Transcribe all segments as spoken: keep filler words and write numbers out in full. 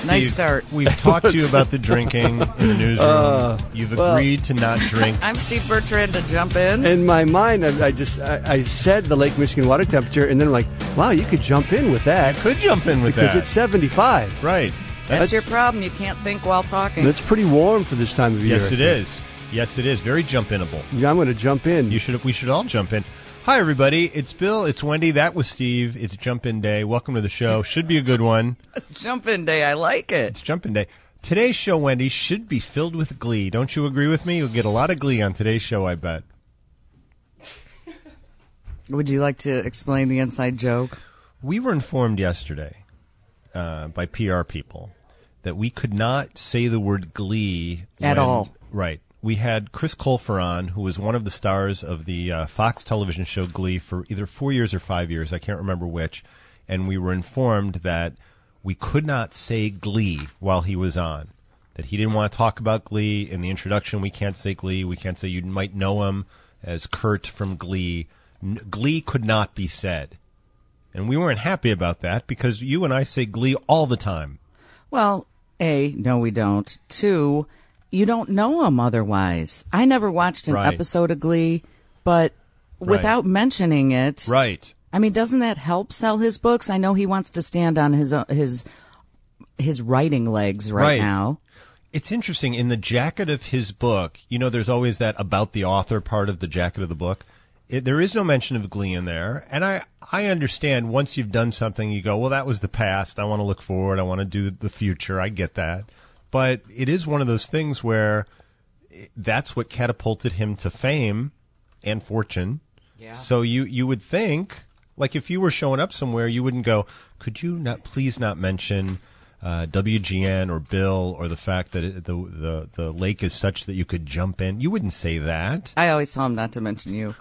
Steve, Nice start. We've talked to you about the drinking in the newsroom. Uh, You've well- agreed to not drink. I'm Steve Bertrand to jump in. In my mind, I, I just I, I said the Lake Michigan water temperature, and then I'm like, wow, you could jump in with that. Could jump in with because that. it's seventy-five. Right. That's, your problem. You can't think while talking. That's pretty warm for this time of year. Yes, it is. Yes, it is. Very jump-inable. Yeah, I'm going to jump in. You should. We should all jump in. Hi, everybody. It's Bill. It's Wendy. That was Steve. It's Jump-In Day. Welcome to the show. Should be a good one. Jump in day. I like it. It's Jump-In Day. Today's show, Wendy, should be filled with glee. Don't you agree with me? You'll get a lot of glee on today's show, I bet. Would you like to explain the inside joke? We were informed yesterday uh, by P R people that we could not say the word glee. At when- all. Right. We had Chris Colfer on, who was one of the stars of the uh, Fox television show Glee for either four years or five years. I can't remember which. And we were informed that we could not say Glee while he was on, that he didn't want to talk about Glee. In the introduction, we can't say Glee. We can't say you might know him as Kurt from Glee. N- Glee could not be said. And we weren't happy about that because you and I say Glee all the time. Well, A, no, we don't. Two, you don't know him otherwise. I never watched an Right. episode of Glee, but without mentioning it, Right. I mean, doesn't that help sell his books? I know he wants to stand on his uh, his his writing legs right, Right. now. It's interesting. In the jacket of his book, you know, there's always that about the author part of the jacket of the book. It, there is no mention of Glee in there. And I, I understand once you've done something, you go, well, that was the past. I want to look forward. I want to do the future. I get that. But it is one of those things where that's what catapulted him to fame and fortune. Yeah. So you, you would think, like if you were showing up somewhere, you wouldn't go, could you not please not mention uh, W G N or Bill or the fact that it, the, the the lake is such that you could jump in? You wouldn't say that. I always tell him not to mention you.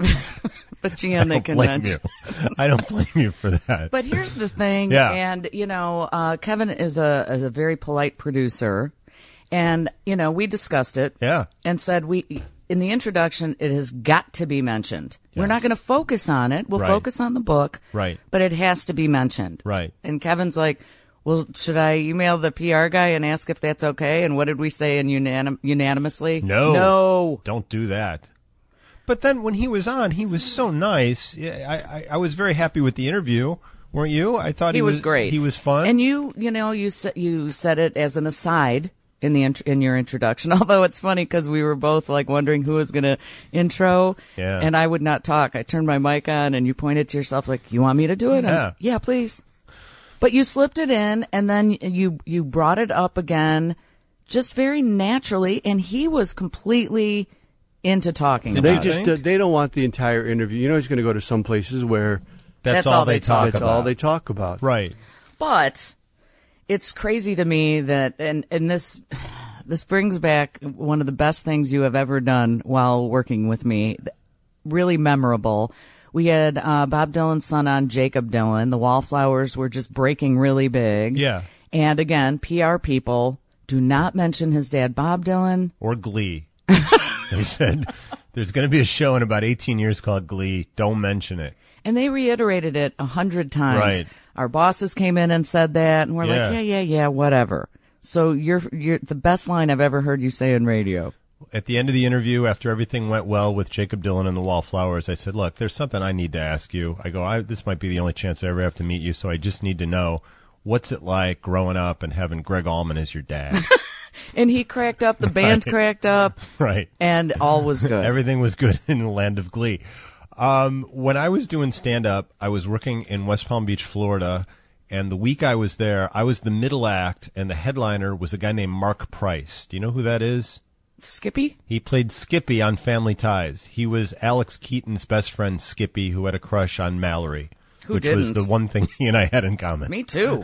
But Gian, I they don't can blame mention. you. I don't blame you for that. But here's the thing, Yeah. and you know, uh, Kevin is a is a very polite producer, and you know, we discussed it, Yeah. and said we in the introduction it has got to be mentioned. We're Yes. not going to focus on it. We'll Right. focus on the book, Right. But it has to be mentioned, Right. And Kevin's like, well, should I email the P R guy and ask if that's okay? And what did we say in unanim- unanimously? No. no. Don't do that. But then when he was on, he was so nice. Yeah, I, I, I was very happy with the interview. Weren't you? I thought he, He was great. He was fun. And you, you know, you sa- you said it as an aside in the int- in your introduction. Although it's funny because we were both like wondering who was going to intro, Yeah. and I would not talk. I turned my mic on, and you pointed to yourself like, "You want me to do it?" I'm, Yeah. yeah, please. But you slipped it in, and then you you brought it up again, just very naturally, and he was completely into talking Did about They it. just uh, they don't want the entire interview. You know, he's going to go to some places where that's, that's all all they they talk talk that's about. all they talk about. Right. But it's crazy to me that, and, and this, this brings back one of the best things you have ever done while working with me. Really memorable. We had uh, Bob Dylan's son on, Jacob Dylan. The Wallflowers were just breaking really big. Yeah. And again, P R people, do not mention his dad, Bob Dylan. Or Glee. They said there's going to be a show in about eighteen years called Glee. Don't mention it. And they reiterated it a hundred times. Right. Our bosses came in and said that, and we're Yeah. like, yeah, yeah, yeah, whatever. So you're you're the best line I've ever heard you say in radio. At the end of the interview, after everything went well with Jacob Dylan and the Wallflowers, I said, look, there's something I need to ask you. I go, I, this might be the only chance I ever have to meet you, so I just need to know, what's it like growing up and having Greg Allman as your dad? And he cracked up, the band cracked up, Right. and all was good. Everything was good in the land of Glee. Um, when I was doing stand-up, I was working in West Palm Beach, Florida, and the week I was there, I was the middle act, and the headliner was a guy named Mark Price. Do you know who that is? Skippy? He played Skippy on Family Ties. He was Alex Keaton's best friend, Skippy, who had a crush on Mallory. Who which was didn't? the one thing he and I had in common. Me too.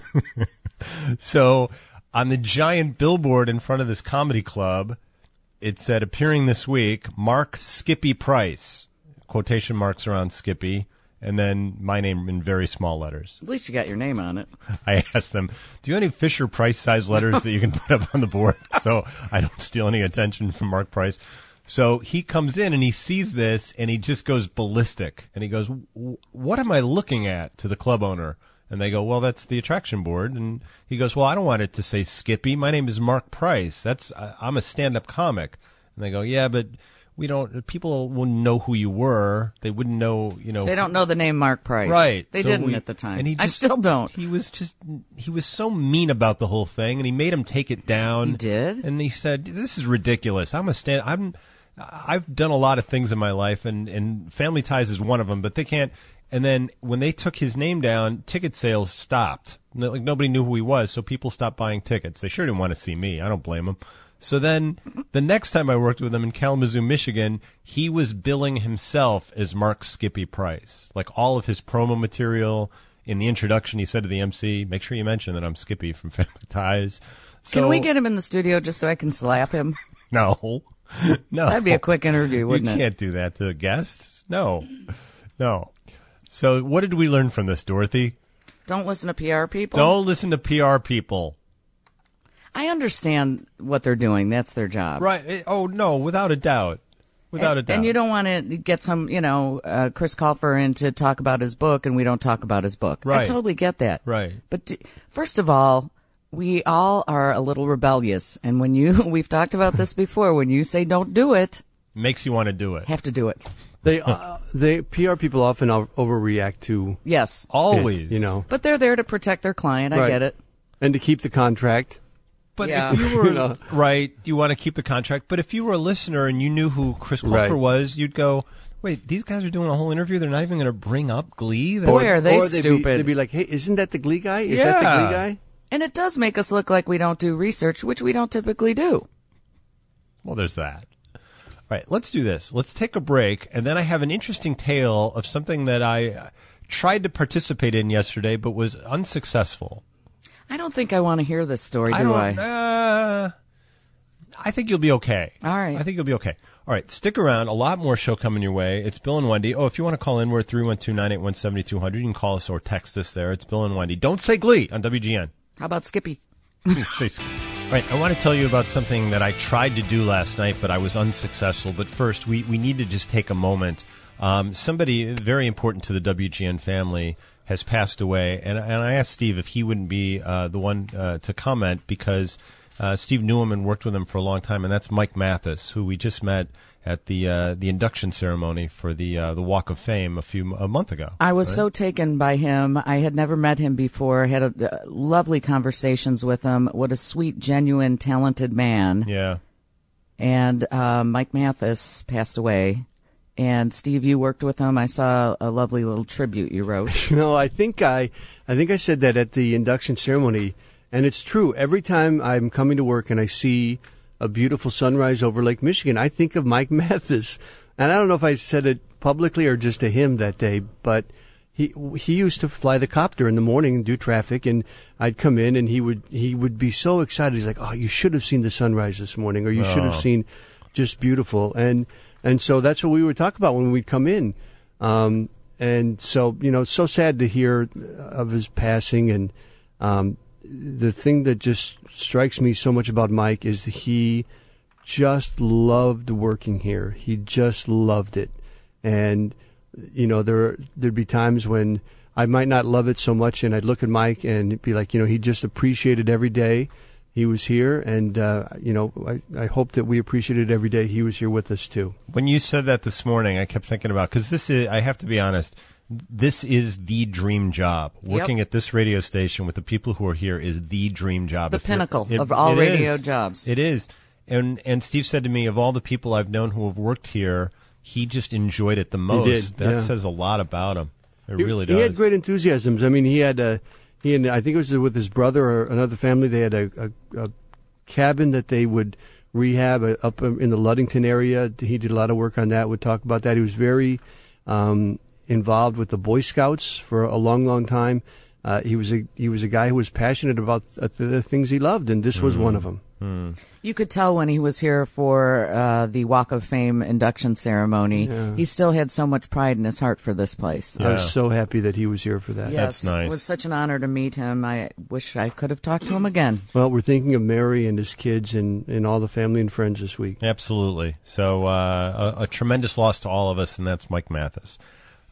So on the giant billboard in front of this comedy club, it said, appearing this week, Mark Skippy Price. Quotation marks around Skippy, and then my name in very small letters. At least you got your name on it. I asked them, do you have any Fisher Price size letters that you can put up on the board so I don't steal any attention from Mark Price? So he comes in and he sees this and he just goes ballistic. And he goes, what am I looking at, to the club owner? And they go, well, that's the attraction board. And he goes, well, I don't want it to say Skippy. My name is Mark Price. That's I'm a stand-up comic. And they go, yeah, but we don't. People wouldn't know who you were. They wouldn't know, you know. They don't know the name Mark Price. Right. They So didn't we- at the time. and he I just- still don't. He was just, he was so mean about the whole thing, and he made him take it down. He did? And he said, this is ridiculous. I'm a stand, I'm, I've done a lot of things in my life, and, and Family Ties is one of them, but they can't. And then when they took his name down, ticket sales stopped. No- Like nobody knew who he was, so people stopped buying tickets. They sure didn't want to see me. I don't blame them. So then the next time I worked with him in Kalamazoo, Michigan, he was billing himself as Mark Skippy Price. Like all of his promo material, in the introduction, he said to the M C, make sure you mention that I'm Skippy from Family Ties. So, Can we get him in the studio just so I can slap him? No. No. That'd be a quick interview, wouldn't You it? can't do that to guests. No. No. So what did we learn from this, Dorothy? Don't listen to P R people. Don't listen to P R people. I understand what they're doing. That's their job. Right. Eh, Oh, no, without a doubt. Without and, a doubt. And you don't want to get some, you know, uh, Chris Colfer in to talk about his book, and we don't talk about his book. I Right. totally get that. Right. But d- first of all, we all are a little rebellious, and when you, we've talked about this before, when you say don't do it, Makes you want to do it. have to do it. They, uh, they P R people often o- overreact to Yes. Always. it, you know, But they're there to protect their client. I Right. get it. and to keep the contract. But Yeah. if you were You know. right, you want to keep the contract. But if you were a listener and you knew who Chris Colfer Right. was, you'd go, "Wait, these guys are doing a whole interview. They're not even going to bring up Glee." That- Boy, are they or they'd stupid. Be, they'd be like, "Hey, isn't that the Glee guy? Is that the Yeah. Glee guy?" And it does make us look like we don't do research, which we don't typically do. Well, there's that. All right, let's do this. Let's take a break, and then I have an interesting tale of something that I uh, tried to participate in yesterday, but was unsuccessful. I don't think I want to hear this story, I do don't. I? Uh, I think you'll be okay. All right. I think you'll be okay. All right, stick around. A lot more show coming your way. It's Bill and Wendy. Oh, if you want to call in, we're at three one two, nine eight one, seven two zero zero. You can call us or text us there. It's Bill and Wendy. Don't say Glee on W G N. How about Skippy? Say Sk- All right, I want to tell you about something that I tried to do last night, but I was unsuccessful. But first, we, we need to just take a moment. Um, somebody very important to the W G N family has passed away, and, and I asked Steve if he wouldn't be uh, the one uh, to comment because uh, Steve knew him and worked with him for a long time, and that's Mike Mathis, who we just met at the uh, the induction ceremony for the uh, the Walk of Fame a few a month ago. I was so taken by him. I had never met him before. Had a, uh, lovely conversations with him. What a sweet, genuine, talented man. Yeah. And uh, Mike Mathis passed away. And Steve, you worked with him. I saw a lovely little tribute you wrote. You know, I think I, I think I said that at the induction ceremony, and it's true. Every time I'm coming to work and I see a beautiful sunrise over Lake Michigan, I think of Mike Mathis. And I don't know if I said it publicly or just to him that day, but he he used to fly the copter in the morning and do traffic, and I'd come in and he would he would be so excited. He's like, "Oh, you should have seen the sunrise this morning, or you should have Oh. seen just beautiful." And and so that's what we would talk about when we'd come in. Um, and so, you know, it's so sad to hear of his passing. And um, the thing that just strikes me so much about Mike is that he just loved working here. He just loved it. And, you know, there, there'd be times when I might not love it so much, and I'd look at Mike and be like, you know, he just appreciated every day he was here. And, uh, you know, I, I hope that we appreciated every day he was here with us, too. When you said that this morning, I kept thinking about, because this is, I have to be honest, this is the dream job. Working Yep. at this radio station with the people who are here is the dream job. The If you're- pinnacle it- of all it radio is. jobs. It is. And and Steve said to me, of all the people I've known who have worked here, he just enjoyed it the most. did, that yeah. says a lot about him. It He- really he, does. had great enthusiasms. I mean, he had a, he and I think it was with his brother or another family. They had a, a, a cabin that they would rehab uh, up in the Ludington area. He did a lot of work on that. Would talk about that. He was very um, involved with the Boy Scouts for a long, long time. Uh, he was a he was a guy who was passionate about uh, the, the things he loved, and this was one of them. You could tell when he was here for uh, the Walk of Fame induction ceremony, Yeah. he still had so much pride in his heart for this place. I Yeah. was so happy that he was here for that. Yes, That's nice. It was such an honor to meet him. I wish I could have talked to him again. Well, we're thinking of Mary and his kids and, and all the family and friends this week. Absolutely. So uh, a, a tremendous loss to all of us, and that's Mike Mathis.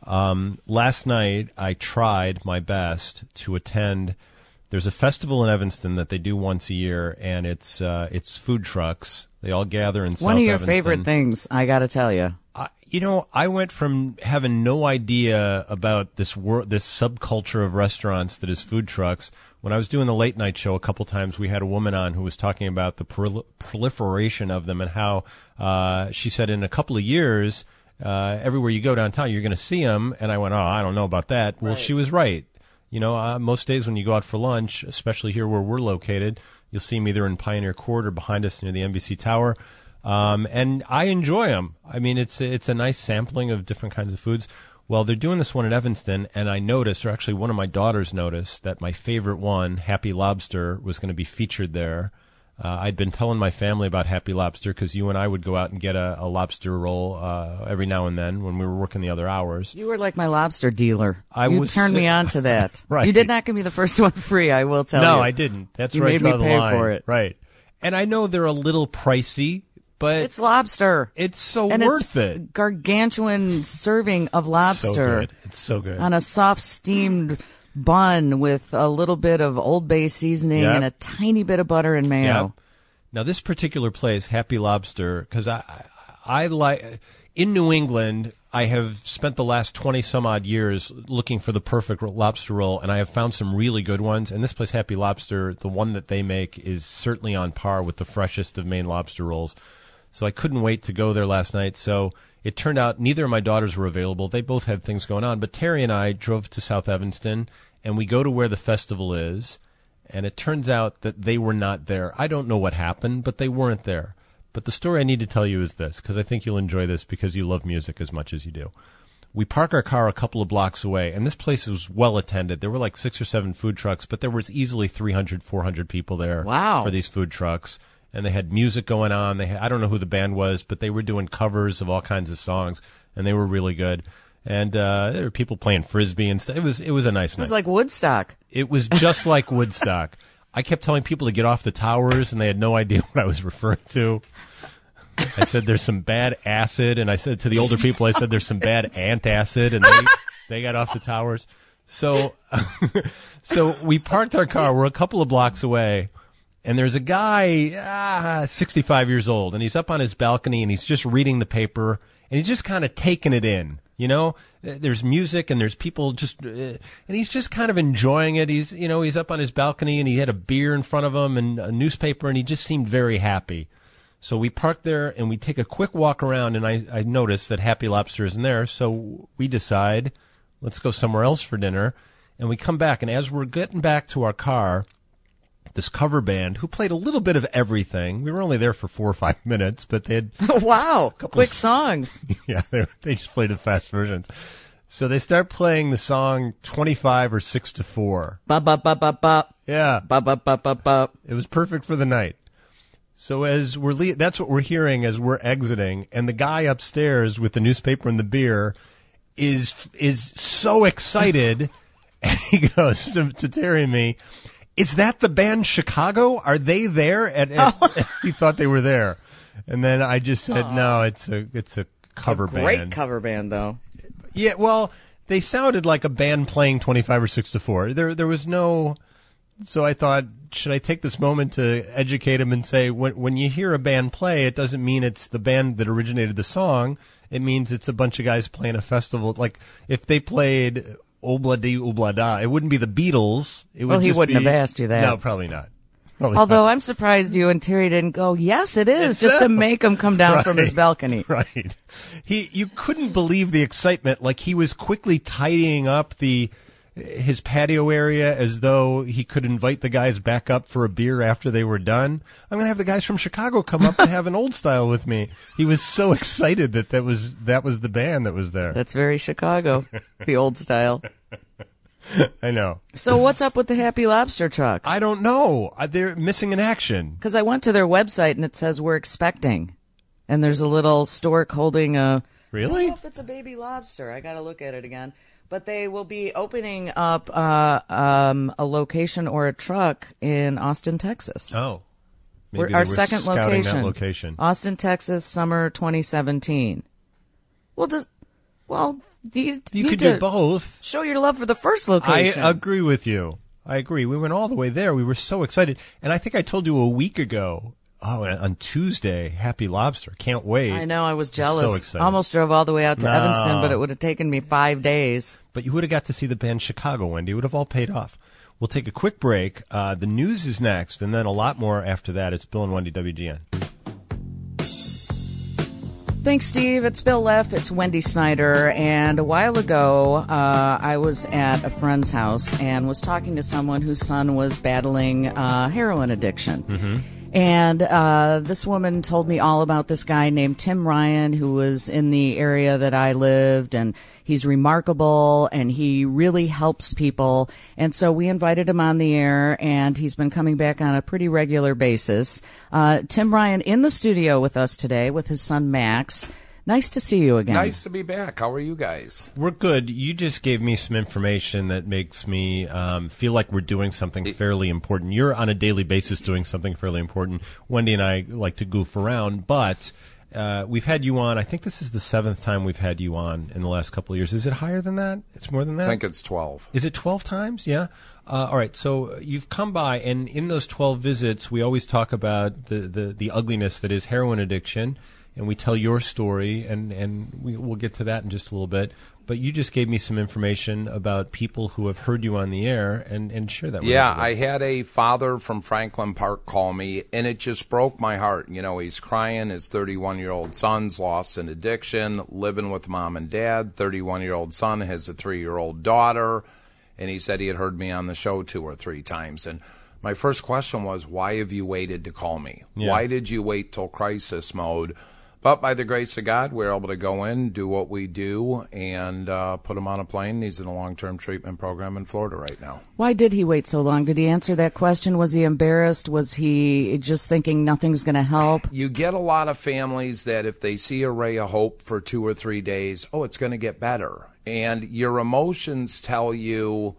Um, last night, I tried my best to attend. There's a festival in Evanston that they do once a year, and it's uh, it's food trucks. They all gather in South One of your Evanston. favorite things, I got to tell you. Uh, you know, I went from having no idea about this wor- this subculture of restaurants that is food trucks. When I was doing the late night show a couple times, we had a woman on who was talking about the prol- proliferation of them and how uh, she said in a couple of years, uh, everywhere you go downtown, you're going to see them. And I went, oh, I don't know about that. Well, Right. she was right. You know, uh, most days when you go out for lunch, especially here where we're located, you'll see them either in Pioneer Court or behind us near the N B C Tower. Um, and I enjoy them. I mean, it's it's a nice sampling of different kinds of foods. Well, they're doing this one at Evanston, and I noticed, or actually one of my daughters noticed, that my favorite one, Happy Lobster, was going to be featured there. Uh, I'd been telling my family about Happy Lobster because you and I would go out and get a, a lobster roll uh, every now and then when we were working the other hours. You were like my lobster dealer. I you was turned si- me on to that. Right. You did not give me the first one free, I will tell no, you. I didn't. That's You where I made draw me the pay line. for it. Right. And I know they're a little pricey, but It's lobster. it's so and worth it's it. gargantuan serving of lobster So good. It's so good. on a soft steamed bun with a little bit of Old Bay seasoning Yep. and a tiny bit of butter and mayo. Yeah. Now, this particular place, Happy Lobster, because I, I, I like in New England, I have spent the last twenty some odd years looking for the perfect lobster roll, and I have found some really good ones. And this place, Happy Lobster, the one that they make is certainly on par with the freshest of Maine lobster rolls. So I couldn't wait to go there last night. So it turned out neither of my daughters were available. They both had things going on. But Terry and I drove to South Evanston, and we go to where the festival is. And it turns out that they were not there. I don't know what happened, but they weren't there. But the story I need to tell you is this, because I think you'll enjoy this because you love music as much as you do. We park our car a couple of blocks away, and this place was well attended. There were like six or seven food trucks, but there was easily three hundred, four hundred people there Wow. for these food trucks. And they had music going on. They had, I don't know who the band was, but they were doing covers of all kinds of songs, and they were really good. And uh, there were people playing Frisbee and stuff. It was, it was a nice It night. was like Woodstock. It was just like Woodstock. I kept telling people to get off the towers, and they had no idea what I was referring to. I said there's some bad acid, and I said to the older people, I said there's some bad antacid, and they they got off the towers. So, so we parked our car. We're a couple of blocks away, and there's a guy, ah, sixty-five years old, and he's up on his balcony, and he's just reading the paper, and he's just kind of taking it in. You know, there's music and there's people just, uh, and he's just kind of enjoying it. He's, you know, he's up on his balcony and he had a beer in front of him and a newspaper, and he just seemed very happy. So we park there and we take a quick walk around, and I, I noticed that Happy Lobster isn't there. So we decide, let's go somewhere else for dinner. And we come back, and as we're getting back to our car, this cover band who played a little bit of everything. We were only there for four or five minutes, but they had Wow. Quick of- songs. yeah, they they just played the fast versions. So they start playing the song twenty-five or six to four. Ba ba ba ba ba. Yeah, Ba ba ba ba ba. it was perfect for the night. So as we're le- that's what we're hearing as we're exiting, and the guy upstairs with the newspaper and the beer is is so excited, and he goes to, to Terry and me, "Is that the band Chicago? Are they there?" And, and he thought they were there, and then I just said, "No, it's a it's a cover Great band." cover band, though. Yeah, well, they sounded like a band playing twenty-five or six to four. There, there was no. So I thought, should I take this moment to educate him and say, when when you hear a band play, it doesn't mean it's the band that originated the song. It means it's a bunch of guys playing a festival. Like if they played Obla Di Obla Da, it wouldn't be the Beatles. It would Well, he just wouldn't be- have asked you that. No, probably not. Probably Although not. I'm surprised you and Terry didn't go, yes, it is, It's just to them. make him come down from his Right. balcony. Right. He, you couldn't believe the excitement. Like he was quickly tidying up the his patio area as though he could invite the guys back up for a beer after they were done. I'm going to have the guys from Chicago come up and have an old style with me. He was so excited that that was that was the band that was there. That's very Chicago, the old style. I know. So what's up with the Happy Lobster truck? I don't know. Uh, They're missing in action. Because I went to their website and it says we're expecting. And there's a little stork holding a... I Really? don't know if it's a baby lobster. I got to look at it again. But they will be opening up uh, um, a location or a truck in Austin, Texas. Oh. We're- Maybe our they were second scouting location. That location. Austin, Texas, summer twenty seventeen. Well, does Well, you, You need could to do both. show your love for the first I location. agree with you. I agree. We went all the way there. We were so excited. And I think I told you a week ago, oh, on Tuesday, Happy Lobster. Can't wait. I know. I was jealous. So excited. Almost drove all the way out to No. Evanston, but it would have taken me five days. But you would have got to see the band Chicago, Wendy. It would have all paid off. We'll take a quick break. Uh, the news is next, and then a lot more after that. It's Bill and Wendy, W G N. Thanks, Steve. It's Bill Leff. It's Wendy Snyder. And a while ago, uh, I was at a friend's house and was talking to someone whose son was battling uh, heroin addiction. Mm-hmm. And uh, this woman told me all about this guy named Tim Ryan, who was in the area that I lived, and he's remarkable, and he really helps people. And so we invited him on the air, and he's been coming back on a pretty regular basis. Uh, Tim Ryan in the studio with us today with his son Max. Nice to see you again. Nice to be back. How are you guys? We're good. You just gave me some information that makes me um, feel like we're doing something fairly important. You're on a daily basis doing something fairly important. Wendy and I like to goof around, but uh, we've had you on. I think this is the seventh time we've had you on in the last couple of years. Is it higher than that? It's more than that? I think it's twelve. Is it twelve times? Yeah. Uh, all right. So you've come by, and in those twelve visits, we always talk about the, the, the ugliness that is heroin addiction. And we tell your story, and, and we, we'll get to that in just a little bit. But you just gave me some information about people who have heard you on the air, and, and share that with me. Yeah, I had a father from Franklin Park call me, and it just broke my heart. You know, he's crying. His thirty-one-year-old son's lost in addiction, living with mom and dad. thirty-one-year-old son has a three-year-old daughter, and he said he had heard me on the show two or three times. And my first question was, why have you waited to call me? Yeah. Why did you wait till crisis mode? But by the grace of God, we're able to go in, do what we do, and uh, put him on a plane. He's in a long-term treatment program in Florida right now. Why did he wait so long? Did he answer that question? Was he embarrassed? Was he just thinking nothing's going to help? You get a lot of families that if they see a ray of hope for two or three days, oh, it's going to get better. And your emotions tell you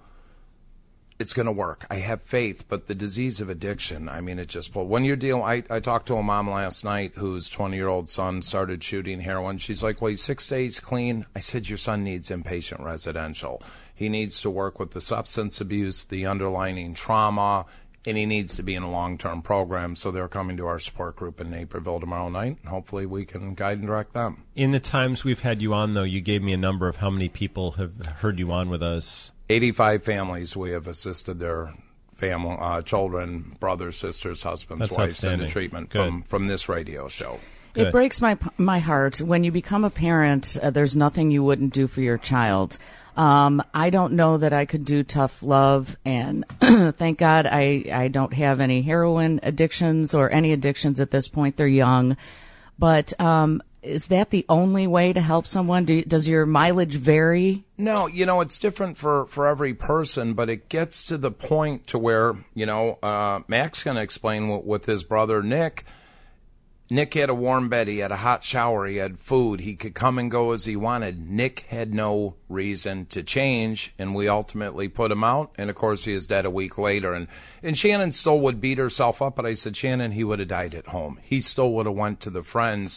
it's going to work. I have faith, but the disease of addiction, I mean, it just, well, when you're dealing, I, I talked to a mom last night whose twenty-year-old son started shooting heroin. She's like, well, he's six days clean. I said, your son needs inpatient residential. He needs to work with the substance abuse, the underlying trauma, and he needs to be in a long-term program. So they're coming to our support group in Naperville tomorrow night. And hopefully we can guide and direct them. In the times we've had you on, though, you gave me a number of how many people have heard you on with us. eighty-five families we have assisted their family, uh, children, brothers, sisters, husbands, That's wives into outstanding. treatment Good. from, from this radio show. Good. It breaks my my heart. When you become a parent, uh, there's nothing you wouldn't do for your child. Um, I don't know that I could do tough love, and thank God I, I don't have any heroin addictions or any addictions at this point. They're young. But um, is that the only way to help someone? Do you, does your mileage vary? No, you know, it's different for, for every person, but it gets to the point to where, you know, uh, Mac's going to explain with, with his brother Nick. Nick had a warm bed, he had a hot shower, he had food, he could come and go as he wanted. Nick had no reason to change, and we ultimately put him out, and of course he is dead a week later. And, and Shannon still would beat herself up, but I said, Shannon, he would have died at home. He still would have went to the friends.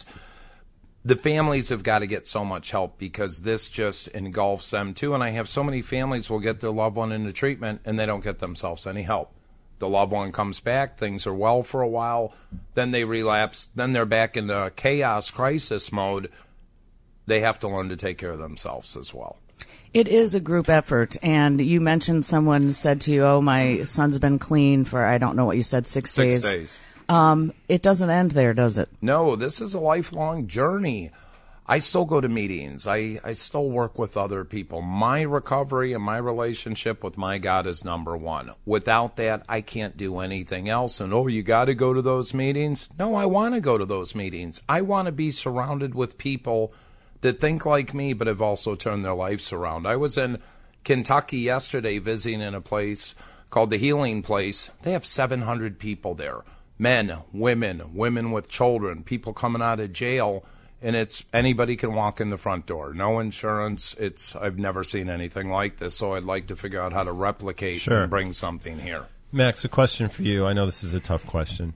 The families have got to get so much help because this just engulfs them too. And I have so many families will get their loved one into treatment, and they don't get themselves any help. The loved one comes back, things are well for a while, then they relapse, then they're back into chaos, crisis mode. They have to learn to take care of themselves as well. It is a group effort, and you mentioned someone said to you, oh, my son's been clean for, I don't know what you said, six, Six days. days. Um, it doesn't end there, does it? No, this is a lifelong journey. I still go to meetings. I, I still work with other people. My recovery and my relationship with my God is number one. Without that, I can't do anything else. And, oh, you got to go to those meetings? No, I want to go to those meetings. I want to be surrounded with people that think like me but have also turned their lives around. I was in Kentucky yesterday visiting in a place called the Healing Place. They have seven hundred people there. Men, women, women with children, people coming out of jail. And it's anybody can walk in the front door. No insurance. It's I've never seen anything like this, so I'd like to figure out how to replicate Sure. and bring something here. Max, a question for you. I know this is a tough question.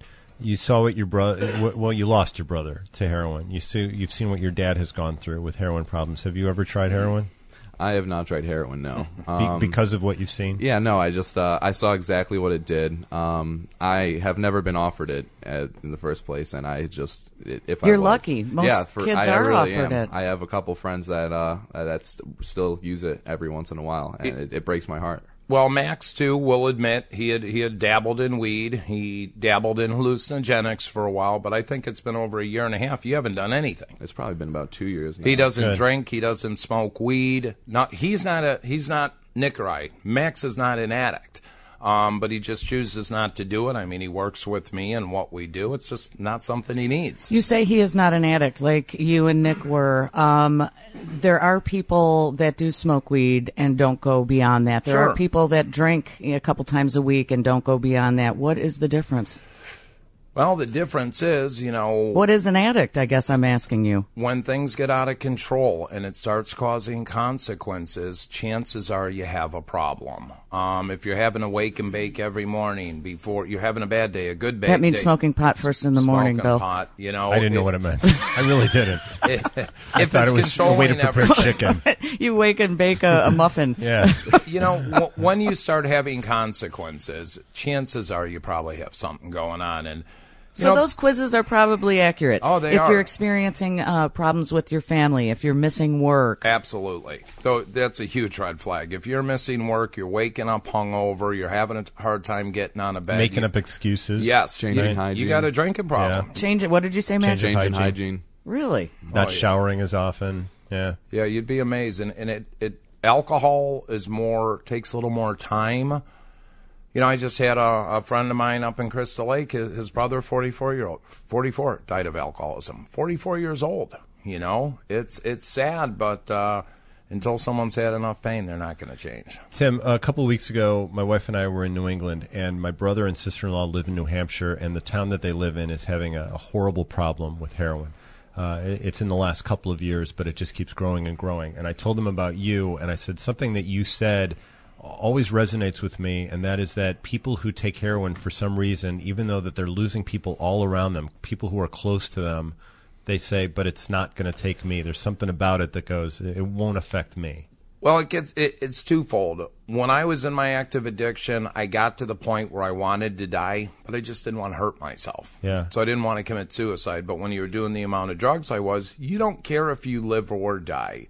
You saw what your brother. Well, you lost your brother to heroin. You see, you've seen what your dad has gone through with heroin problems. Have you ever tried heroin? I have not tried heroin, no. Um, Be- because of what you've seen? Yeah, no. I just uh, I saw exactly what it did. Um, I have never been offered it at, in the first place, and I just if you're I was, lucky. Most yeah, for, kids I, are I really offered am. it. I have a couple friends that uh, that st- still use it every once in a while, and it, it breaks my heart. Well, Max, too, will admit he had he had dabbled in weed. He dabbled in hallucinogenics for a while, but I think it's been over a year and a half. You haven't done anything. It's probably been about two years now. He doesn't Good. drink. He doesn't smoke weed. Not he's not a he's not Nicorite. Max is not an addict. Um, but he just chooses not to do it. I mean, he works with me and what we do. It's just not something he needs. You say he is not an addict like you and Nick were. Um, there are people that do smoke weed and don't go beyond that. There Sure. are people that drink a couple times a week and don't go beyond that. What is the difference? Well, the difference is, you know, What is an addict, I guess I'm asking you? when things get out of control and it starts causing consequences, chances are you have a problem. Um, if you're having a wake and bake every morning before you're having a bad day, a good bad That means day, smoking pot first in the morning, smoking Bill. pot, you know, I didn't know if, what it meant. I really didn't. if I thought it's it was a way to controlling prepare every- chicken. You wake and bake a, a muffin. Yeah. you know, w- when you start having consequences, chances are you probably have something going on. And you So know, those quizzes are probably accurate. Oh, they if are. you're experiencing uh, problems with your family, if you're missing work. Absolutely. Though that's a huge red flag. If you're missing work, you're waking up hungover, you're having a hard time getting out of bed. Making you, up excuses. Yes. Changing you, hygiene. You got a drinking problem. Change it. What did you say, Matt? Change it. Changing hygiene. hygiene. Really? Not Oh, yeah. showering as often. Yeah. Yeah, you'd be amazed. And, and it, it alcohol is more takes a little more time. You know, I just had a, a friend of mine up in Crystal Lake. His, his brother, forty-four year old, forty-four, died of alcoholism. forty-four years old. You know, it's it's sad, but uh, until someone's had enough pain, they're not going to change. Tim, a couple of weeks ago, my wife and I were in New England, and my brother and sister-in-law live in New Hampshire, and the town that they live in is having a, a horrible problem with heroin. Uh, it, it's in the last couple of years, but it just keeps growing and growing. And I told them about you, and I said something that you said always resonates with me, and that is that people who take heroin for some reason, even though that they're losing people all around them, people who are close to them, they say, but it's not going to take me. There's something about it that goes, it won't affect me. Well, it gets it, it's twofold. When I was in my active addiction, I got to the point where I wanted to die, but I just didn't want to hurt myself. Yeah. So I didn't want to commit suicide. But when you were doing the amount of drugs I was, you don't care if you live or die.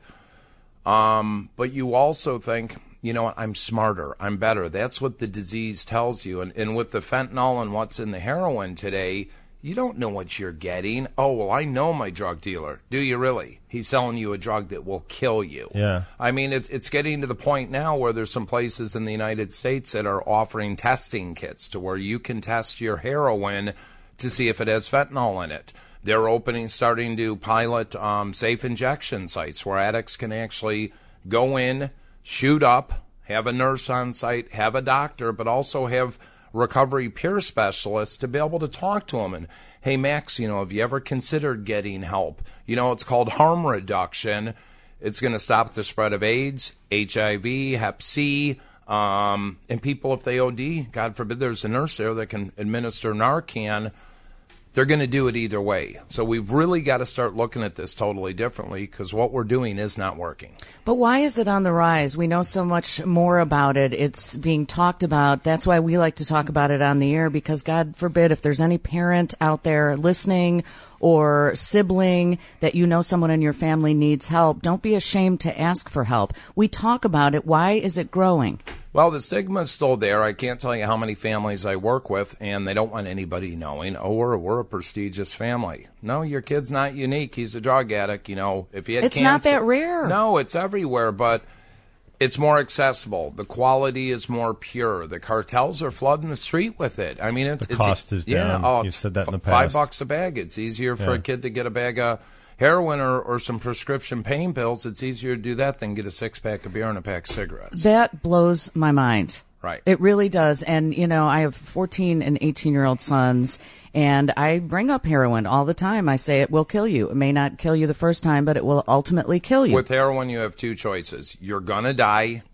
Um, but you also think, you know what, I'm smarter, I'm better. That's what the disease tells you. And, and with the fentanyl and what's in the heroin today, you don't know what you're getting. Oh, well, I know my drug dealer. Do you really? He's selling you a drug that will kill you. Yeah. I mean, it, it's getting to the point now where there's some places in the United States that are offering testing kits to where you can test your heroin to see if it has fentanyl in it. They're opening, starting to pilot um, safe injection sites where addicts can actually go in, shoot up, have a nurse on site, have a doctor, but also have recovery peer specialists to be able to talk to them. And, hey, Max, you know, have you ever considered getting help? You know, it's called harm reduction. It's going to stop the spread of AIDS, H I V, Hep C, um, and people, if they O D, God forbid there's a nurse there that can administer Narcan, they're going to do it either way. So we've really got to start looking at this totally differently because what we're doing is not working. But why is it on the rise? We know so much more about it. It's being talked about. That's why we like to talk about it on the air, because God forbid if there's any parent out there listening or sibling that you know someone in your family needs help, don't be ashamed to ask for help. We talk about it. Why is it growing? Well, the stigma is still there. I can't tell you how many families I work with, and they don't want anybody knowing, oh, we're, we're a prestigious family. No, your kid's not unique. He's a drug addict. You know, if he had It's cancer. not that rare. No, it's everywhere, but it's more accessible. The quality is more pure. The cartels are flooding the street with it. I mean, it's The it's, cost is yeah, down. Oh, You've it's said that in the f- Five past. bucks a bag. It's easier for Yeah. a kid to get a bag of heroin or, or some prescription pain pills. It's easier to do that than get a six-pack of beer and a pack of cigarettes. That blows my mind. Right. It really does. And, you know, I have fourteen and eighteen-year-old sons, and I bring up heroin all the time. I say it will kill you. It may not kill you the first time, but it will ultimately kill you. With heroin, you have two choices. You're going to die.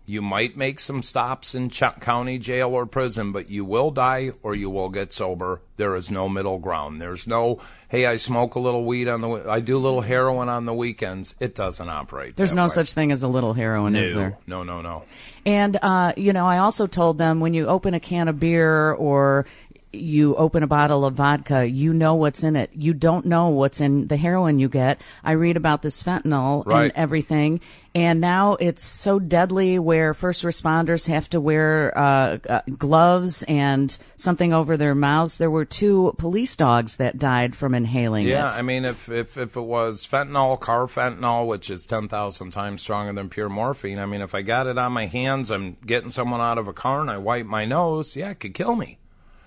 You might make some stops in ch- county jail or prison, but you will die or you will get sober. There is no middle ground. There's no, hey, I smoke a little weed on the, I do a little heroin on the weekends. It doesn't operate. There's that no way. such thing as a little heroin, no, is there? No, no, no. And, uh, you know, I also told them when you open a can of beer or you open a bottle of vodka, you know what's in it. You don't know what's in the heroin you get. I read about this fentanyl Right. and everything, and now it's so deadly where first responders have to wear uh, uh, gloves and something over their mouths. There were two police dogs that died from inhaling Yeah, it. I mean, if, if, if it was fentanyl, carfentanil, which is ten thousand times stronger than pure morphine, I mean, if I got it on my hands, I'm getting someone out of a car and I wipe my nose, yeah, it could kill me.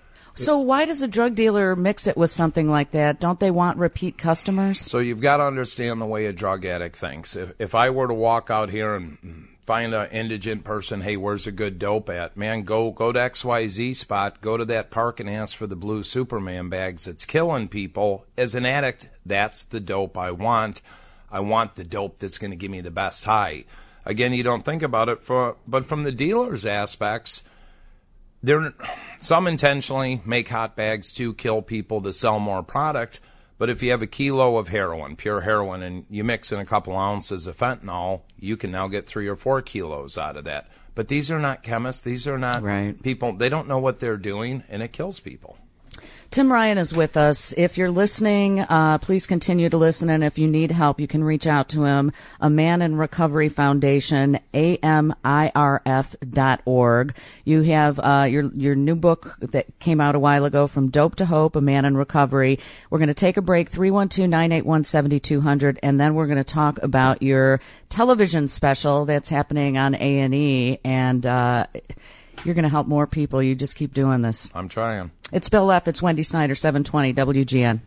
So why does a drug dealer mix it with something like that? Don't they want repeat customers? So you've got to understand the way a drug addict thinks. If if I were to walk out here and find an indigent person, hey, where's a good dope at? Man, go go to X Y Z spot, go to that park and ask for the blue Superman bags. It's killing people. As an addict, that's the dope I want. I want the dope that's going to give me the best high. Again, you don't think about it, for, but from the dealer's aspects, They're, some intentionally make hot bags to kill people to sell more product, but if you have a kilo of heroin, pure heroin, and you mix in a couple ounces of fentanyl, you can now get three or four kilos out of that. But these are not chemists. These are not Right. people. They don't know what they're doing, and it kills people. Tim Ryan is with us. If you're listening, uh, please continue to listen. And if you need help, you can reach out to him. A Man in Recovery Foundation, A M I R F dot org. You have uh, your your new book that came out a while ago, From Dope to Hope, A Man in Recovery. We're going to take a break, three one two, nine eight one, seven two zero zero, and then we're going to talk about your television special that's happening on A and E. And uh, you're going to help more people. You just keep doing this. I'm trying. It's Bill F. It's Wendy Snyder, seven twenty W G N.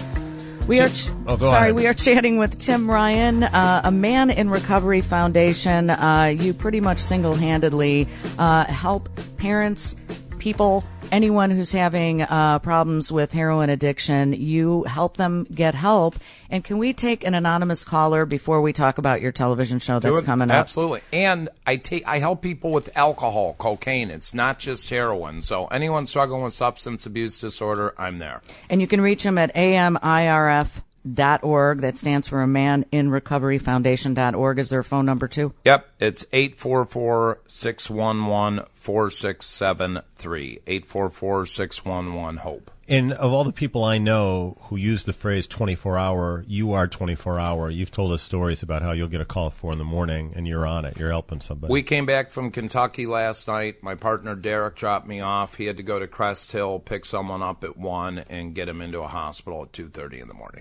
We are ch- Oh, go sorry. ahead. We are chatting with Tim Ryan, uh, a Man in Recovery Foundation. Uh, you pretty much single-handedly uh, help parents, people, anyone who's having uh, problems with heroin addiction. You help them get help. And can we take an anonymous caller before we talk about your television show that's Do it. coming up? Absolutely. And I take I help people with alcohol, cocaine. It's not just heroin. So anyone struggling with substance abuse disorder, I'm there. And you can reach him at A M I R F dot org. That stands for a man in recovery foundation dot org. Is there a phone number too? Yep, it's eight four four, six one one, four six seven three. eight four four, six one one, HOPE. And of all the people I know who use the phrase twenty-four hour, you are twenty-four hour. You've told us stories about how you'll get a call at four in the morning and you're on it. You're helping somebody. We came back from Kentucky last night. My partner Derek dropped me off. He had to go to Crest Hill, pick someone up at one, and get him into a hospital at two thirty in the morning.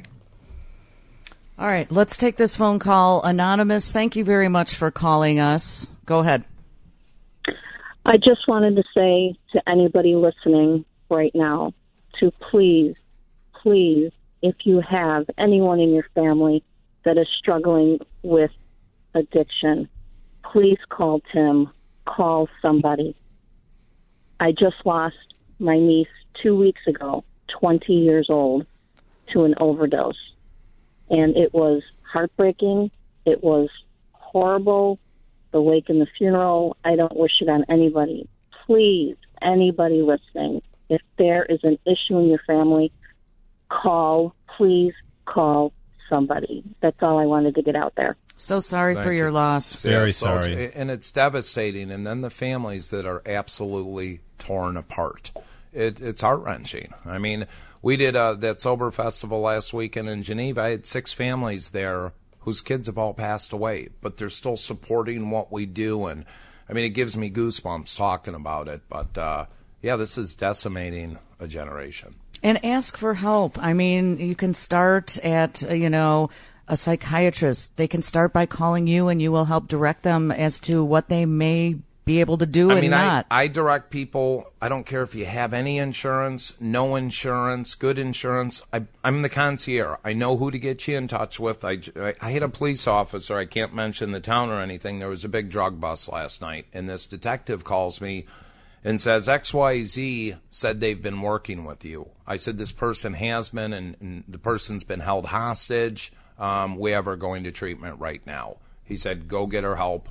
All right, let's take this phone call. Anonymous, thank you very much for calling us. Go ahead. I just wanted to say to anybody listening right now to please, please, if you have anyone in your family that is struggling with addiction, please call Tim, call somebody. I just lost my niece two weeks ago, twenty years old, to an overdose. And it was heartbreaking. It was horrible. The wake and the funeral, I don't wish it on anybody. Please, anybody listening, if there is an issue in your family, call, please call somebody. That's all I wanted to get out there. So sorry Thank for your you. loss. Very Yeah, so- sorry. And it's devastating. And then the families that are absolutely torn apart. It, it's heart-wrenching. I mean, we did uh, that Sober Festival last weekend in Geneva. I had six families there whose kids have all passed away, but they're still supporting what we do. And, I mean, it gives me goosebumps talking about it. But, uh, yeah, this is decimating a generation. And ask for help. I mean, you can start at, uh, you know, a psychiatrist. They can start by calling you, and you will help direct them as to what they may be able to do I and mean, not. I, I direct people. I don't care if you have any insurance, no insurance, good insurance. I, I'm the concierge. I know who to get you in touch with. I, I had a police officer. I can't mention the town or anything. There was a big drug bust last night, and this detective calls me and says, X Y Z said they've been working with you. I said, this person has been, and, and the person's been held hostage. Um, we have her going to treatment right now. He said, go get her help.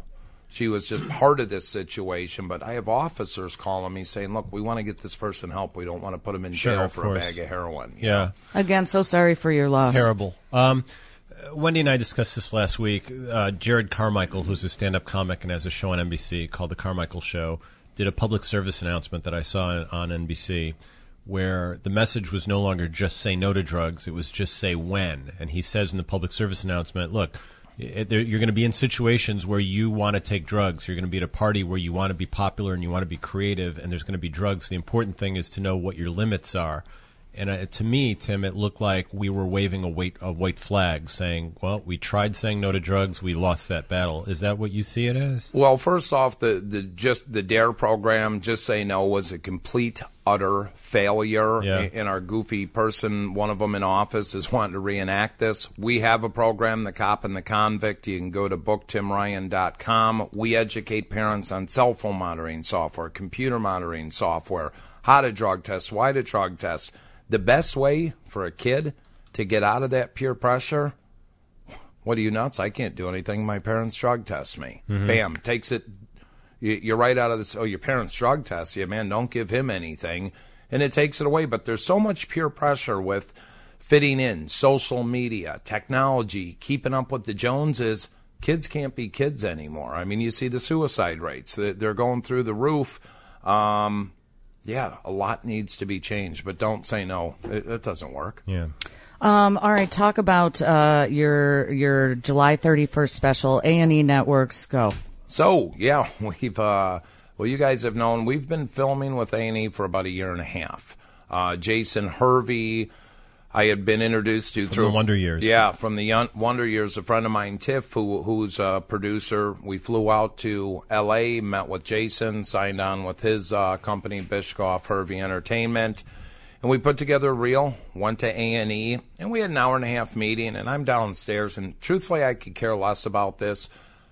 she was just part of this situation. But I have officers calling me saying, look, we want to get this person help. We don't want to put them in Sure, jail of for course. a bag of heroin. you Yeah. know? Again, so sorry for your loss. Terrible. Um, Wendy and I discussed this last week. Uh, Jared Carmichael, who's a stand-up comic and has a show on N B C called The Carmichael Show, did a public service announcement that I saw on N B C where the message was no longer just say no to drugs, it was just say when. And he says in the public service announcement, look, it, there, you're going to be in situations where you want to take drugs. You're going to be at a party where you want to be popular and you want to be creative, and there's going to be drugs. The important thing is to know what your limits are. And uh, to me, Tim, it looked like we were waving a white, a white flag saying, well, we tried saying no to drugs. We lost that battle. Is that what you see it as? Well, first off, the, the just the DARE program, Just Say No, was a complete, utter failure. Yeah. And our goofy person, one of them in office, is wanting to reenact this. We have a program, The Cop and the Convict. You can go to book tim ryan dot com. We educate parents on cell phone monitoring software, computer monitoring software, how to drug test, why to drug test. The best way for a kid to get out of that peer pressure, what are you, nuts? I can't do anything. My parents drug test me. Mm-hmm. Bam, takes it. You're right out of this. Oh, your parents drug test you, man. Don't give him anything. And it takes it away. But there's so much peer pressure with fitting in, social media, technology, keeping up with the Joneses. Kids can't be kids anymore. I mean, you see the suicide rates. They're going through the roof. Um... Yeah, a lot needs to be changed, but don't say no. It, it doesn't work. Yeah. Um, all right, talk about uh, your your July thirty-first special, A and E Networks. Go. So, yeah, we've, uh, well, you guys have known, we've been filming with A and E for about a year and a half. Uh, Jason Hervey, I had been introduced to From through the Wonder Years. Yeah, from the young, Wonder Years. A friend of mine, Tiff, who who's a producer. We flew out to L A, met with Jason, signed on with his uh, company, Bischoff Hervey Entertainment, and we put together a reel. Went to A and E, and we had an hour and a half meeting. And I'm downstairs, and truthfully, I could care less about this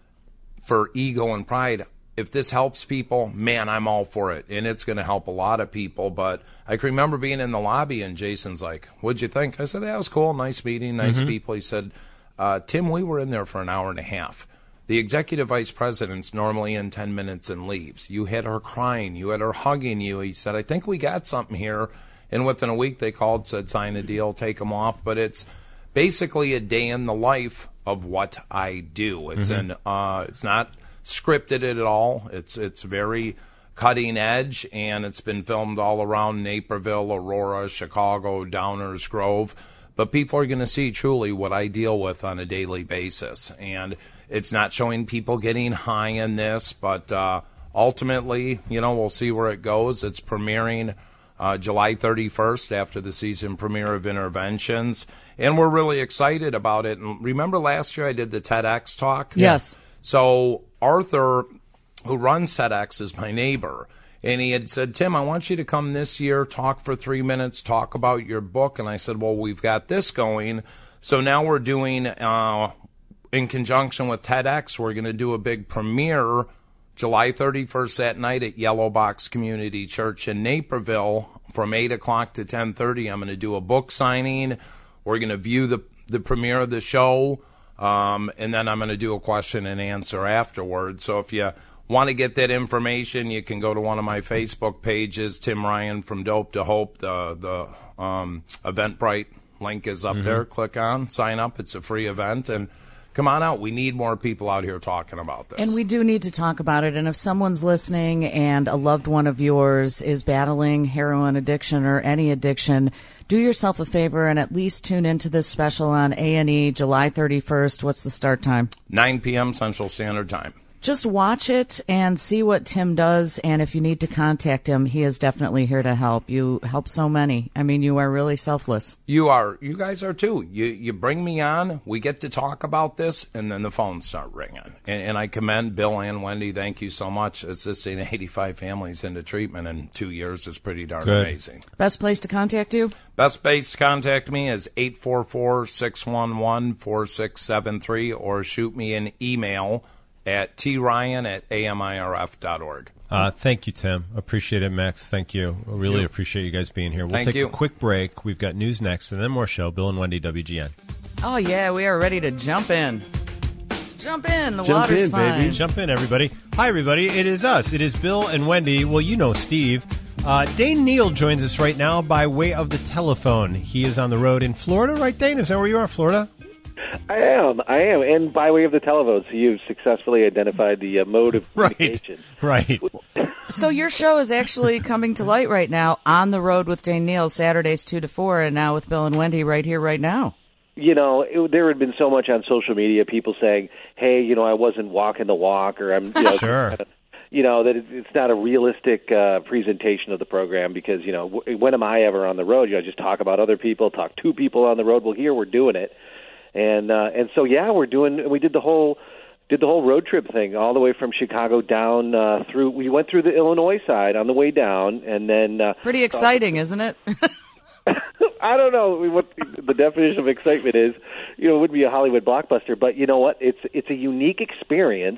for ego and pride. If this helps people, man, I'm all for it. And it's going to help a lot of people. But I can remember being in the lobby and Jason's like, what'd you think? I said, that was cool. Nice meeting, nice mm-hmm. people. He said, uh, Tim, we were in there for an hour and a half. The executive vice president's normally in ten minutes and leaves. You had her crying. You had her hugging you. He said, I think we got something here. And within a week, they called, said, sign a deal, take them off. But it's basically a day in the life of what I do. It's mm-hmm. an, uh, it's not scripted it at all. It's it's very cutting edge, and it's been filmed all around Naperville, Aurora, Chicago, Downers Grove. But people are going to see truly what I deal with on a daily basis. And it's not showing people getting high in this, but uh, ultimately, you know, we'll see where it goes. It's premiering uh, July thirty-first after the season premiere of Interventions. And we're really excited about it. And remember last year I did the TEDx talk? Yes. So Arthur, who runs TEDx, is my neighbor. And he had said, Tim, I want you to come this year, talk for three minutes, talk about your book. And I said, well, we've got this going. So now we're doing, uh, in conjunction with TEDx, we're going to do a big premiere July thirty-first that night at Yellow Box Community Church in Naperville from eight o'clock to ten thirty. I'm going to do a book signing. We're going to view the, the premiere of the show. Um, and then I'm going to do a question and answer afterwards. So if you want to get that information, you can go to one of my Facebook pages, Tim Ryan from Dope to Hope. The the um, Eventbrite link is up mm-hmm. there. Click on, sign up. It's a free event. And come on out. We need more people out here talking about this. And we do need to talk about it. And if someone's listening and a loved one of yours is battling heroin addiction or any addiction, do yourself a favor and at least tune into this special on A and E July thirty-first. What's the start time? nine p.m. Central Standard Time. Just watch it and see what Tim does, and if you need to contact him, he is definitely here to help. You help so many. I mean, you are really selfless. You are. You guys are too. You you bring me on, we get to talk about this, and then the phones start ringing. And, and I commend Bill and Wendy. Thank you so much. Assisting eighty-five families into treatment in two years is pretty darn Good. amazing. Best place to contact you? Best place to contact me is eight four four, six one one, four six seven three, or shoot me an email at t ryan at a m i r f dot org. Uh, thank you, Tim. Appreciate it, Max. Thank you. I really you. appreciate you guys being here. We'll Thank take you. a quick break. We've got news next, and then more show. Bill and Wendy, W G N. Oh, yeah, we are ready to jump in. Jump in. The Jump water's in, fine. baby. Jump in, everybody. Hi, everybody. It is us. It is Bill and Wendy. Well, you know Steve. Uh, Dane Neal joins us right now by way of the telephone. He is on the road in Florida, right, Dane? Is that where you are, Florida? I am, I am, and by way of the telephone, so you've successfully identified the uh, mode of Right, communication. right. So your show is actually coming to light right now on the road with Dane Neal, Saturdays two to four, and now with Bill and Wendy right here, right now. You know, it, there had been so much on social media, people saying, hey, you know, I wasn't walking the walk, or I'm, you know, Sure. kind of, you know, that it, it's not a realistic uh, presentation of the program because, you know, w- when am I ever on the road? You know, just talk about other people, talk to people on the road. Well, here we're doing it. And uh, and so yeah, we're doing. We did the whole did the whole road trip thing all the way from Chicago down uh, through. We went through the Illinois side on the way down, and then uh, Pretty exciting, isn't it? I don't know what the definition of excitement is. You know, it would be a Hollywood blockbuster, but you know what? It's it's a unique experience.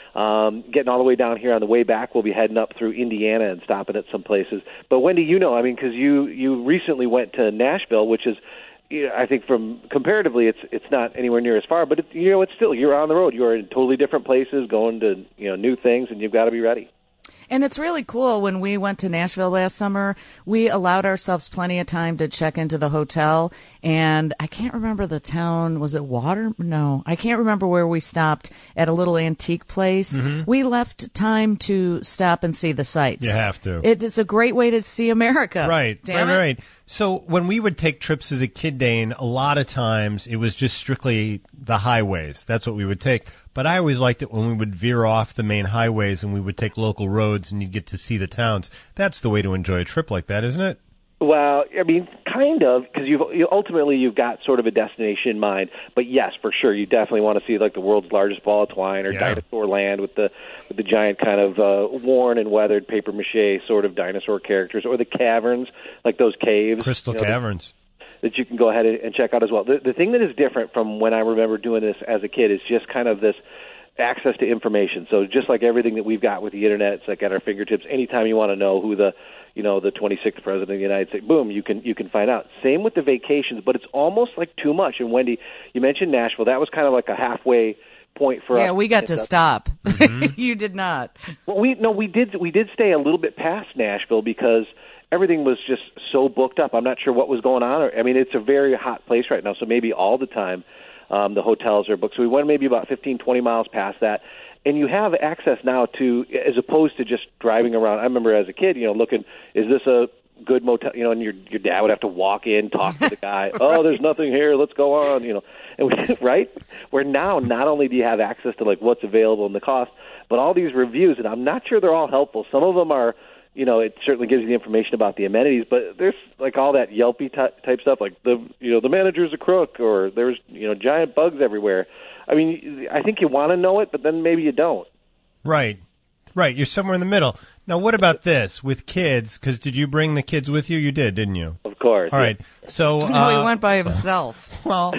Um, getting all the way down here on the way back, we'll be heading up through Indiana and stopping at some places. But Wendy, you know, I mean, because you you recently went to Nashville, which is. You know, I think from comparatively, it's it's not anywhere near as far, but it, you know, it's still you're on the road. You're in totally different places, going to you know new things, and you've got to be ready. And it's really cool. When we went to Nashville last summer, we allowed ourselves plenty of time to check into the hotel. And I can't remember the town. Was it Water? No, I can't remember where we stopped at a little antique place. Mm-hmm. We left time to stop and see the sights. You have to. It, it's a great way to see America. Right, Damn right, it. right. So when we would take trips as a kid, Dane, a lot of times it was just strictly the highways. That's what we would take. But I always liked it when we would veer off the main highways and we would take local roads and you'd get to see the towns. That's the way to enjoy a trip like that, isn't it? Well, I mean, kind of, because you've you, ultimately you've got sort of a destination in mind. But yes, for sure, you definitely want to see like the world's largest ball of twine or Yeah. Dinosaur Land with the with the giant kind of uh, worn and weathered paper mache sort of dinosaur characters, or the caverns like those caves, Crystal you know, Caverns. That, that you can go ahead and check out as well. The, the thing that is different from when I remember doing this as a kid is just kind of this access to information. So just like everything that we've got with the internet, it's like at our fingertips. Anytime you want to know who the you know, the twenty-sixth president of the United States, boom, you can you can find out. Same with the vacations, but it's almost like too much. And Wendy, you mentioned Nashville. That was kind of like a halfway point for us. Yeah, we got And to that's- stop. Mm-hmm. You did not. Well, we no, we did we did stay a little bit past Nashville because everything was just so booked up. I'm not sure what was going on. I mean, it's a very hot place right now, so maybe all the time um, the hotels are booked. So we went maybe about fifteen, twenty miles past that. And you have access now to, as opposed to just driving around. I remember as a kid, you know, looking, is this a good motel? You know, and your your dad would have to walk in, talk to the guy. Oh, there's nothing here. Let's go on. You know, and we, right? Where now, not only do you have access to like what's available and the cost, but all these reviews, and I'm not sure they're all helpful. Some of them are, you know, it certainly gives you the information about the amenities, but there's like all that Yelpy ty- type stuff, like the you know the manager's a crook, or there's you know giant bugs everywhere. I mean, I think you want to know it, but then maybe you don't. Right. Right. You're somewhere in the middle. Now, what about this with kids? Because did you bring the kids with you? You did, didn't you? Of course. All right. So, No, uh, he went by himself. well,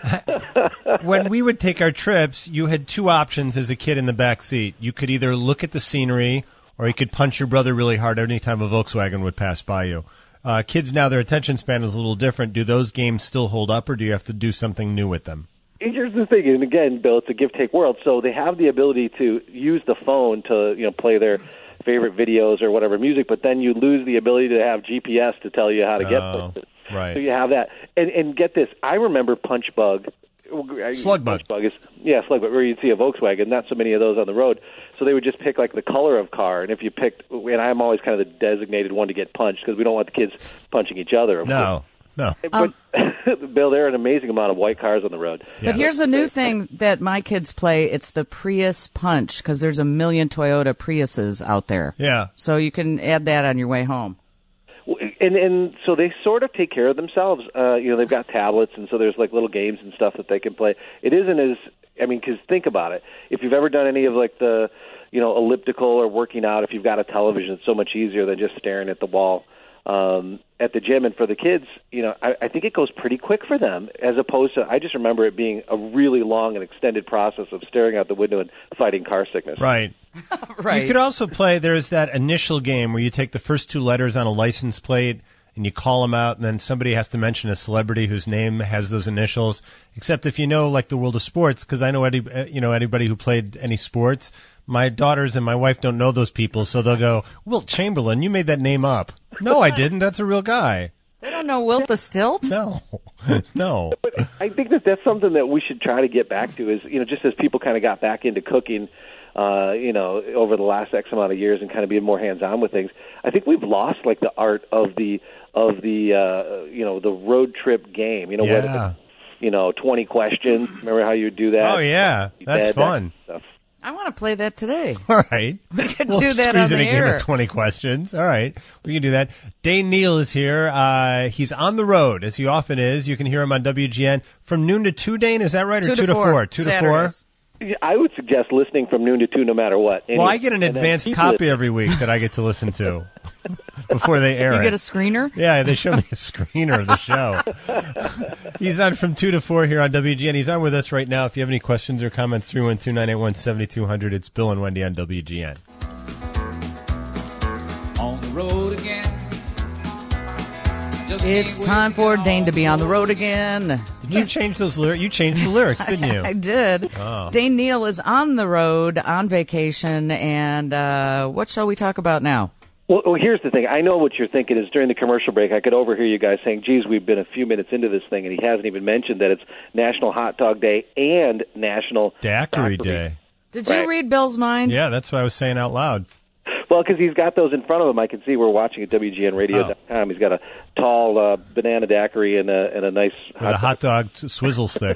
when we would take our trips, you had two options as a kid in the back seat. You could either look at the scenery, or you could punch your brother really hard every time a Volkswagen would pass by you. Uh, kids now, their attention span is a little different. Do those games still hold up, or do you have to do something new with them? Here's the thing, and again, Bill, it's a give-take world. So they have the ability to use the phone to, you know, play their favorite videos or whatever music, but then you lose the ability to have G P S to tell you how to get Oh, places. right. So you have that, and and get this. I remember Punch Bug. Slug Bug. Punch Bug is yeah, Slug Bug. Where you'd see a Volkswagen, not so many of those on the road. So they would just pick like the color of car, and if you picked, and I'm always kind of the designated one to get punched because we don't want the kids punching each other. Of No. course. No. But Bill, there are an amazing amount of white cars on the road. But here's a new thing that my kids play. It's the Prius Punch, because there's a million Toyota Priuses out there. Yeah. So you can add that on your way home. And and so they sort of take care of themselves. Uh, you know, they've got tablets, and so there's like little games and stuff that they can play. It isn't as, I mean, because think about it. If you've ever done any of like the, you know, elliptical or working out, if you've got a television, it's so much easier than just staring at the wall um, at the gym. And for the kids, you know, I, I think it goes pretty quick for them, as opposed to, I just remember it being a really long and extended process of staring out the window and fighting car sickness. Right. Right. You could also play, there's that initial game where you take the first two letters on a license plate and you call them out, and then somebody has to mention a celebrity whose name has those initials. Except if you know, like, the world of sports, because I know any, you know anybody who played any sports. My daughters and my wife don't know those people, so they'll go, Wilt Chamberlain, you made that name up. No, I didn't. That's a real guy. They don't know Wilt the Stilt? No, no. But I think that that's something that we should try to get back to is, you know, just as people kind of got back into cooking, uh, you know, over the last X amount of years and kind of being more hands-on with things, I think we've lost, like, the art of the, of the uh, you know, the road trip game. You know, Yeah. whether, you know, twenty questions. Remember how you would do that? Oh, yeah. That's That- fun. that stuff. I want to play that today. All right. We could We'll do that squeeze on the in a game air. of twenty questions. All right. We can do that. Dane Neal is here. Uh, he's on the road, as he often is. You can hear him on W G N from noon to two, Dane. Is that right? Or Two two to four. Two to Saturdays. Yeah, I would suggest listening from noon to two no matter what. four? Well, I get an And then advanced keep copy listening. every week that I get to listen to before they air You it. get a screener? Yeah, they show me a screener of the show. He's on from two to four here on W G N. He's on with us right now. If you have any questions or comments, three one two, nine eight one, seven two zero zero. It's Bill and Wendy on W G N. On the road again. Just It's can't time wait for to get Dane on to be on the road again. Did you change those lyrics? You changed the lyrics, didn't you? I did. Oh. Dane Neal is on the road, on vacation, and uh, what shall we talk about now? Well, well, here's the thing. I know what you're thinking is during the commercial break, I could overhear you guys saying, geez, we've been a few minutes into this thing, and he hasn't even mentioned that it's National Hot Dog Day and National Daiquiri Daiquiri Day. Did you Right. read Bill's mind? Yeah, that's what I was saying out loud. Well, because he's got those in front of him. I can see we're watching at W G N radio dot com. He's got a tall uh, banana daiquiri and a, and a nice With a hot dog t- swizzle stick.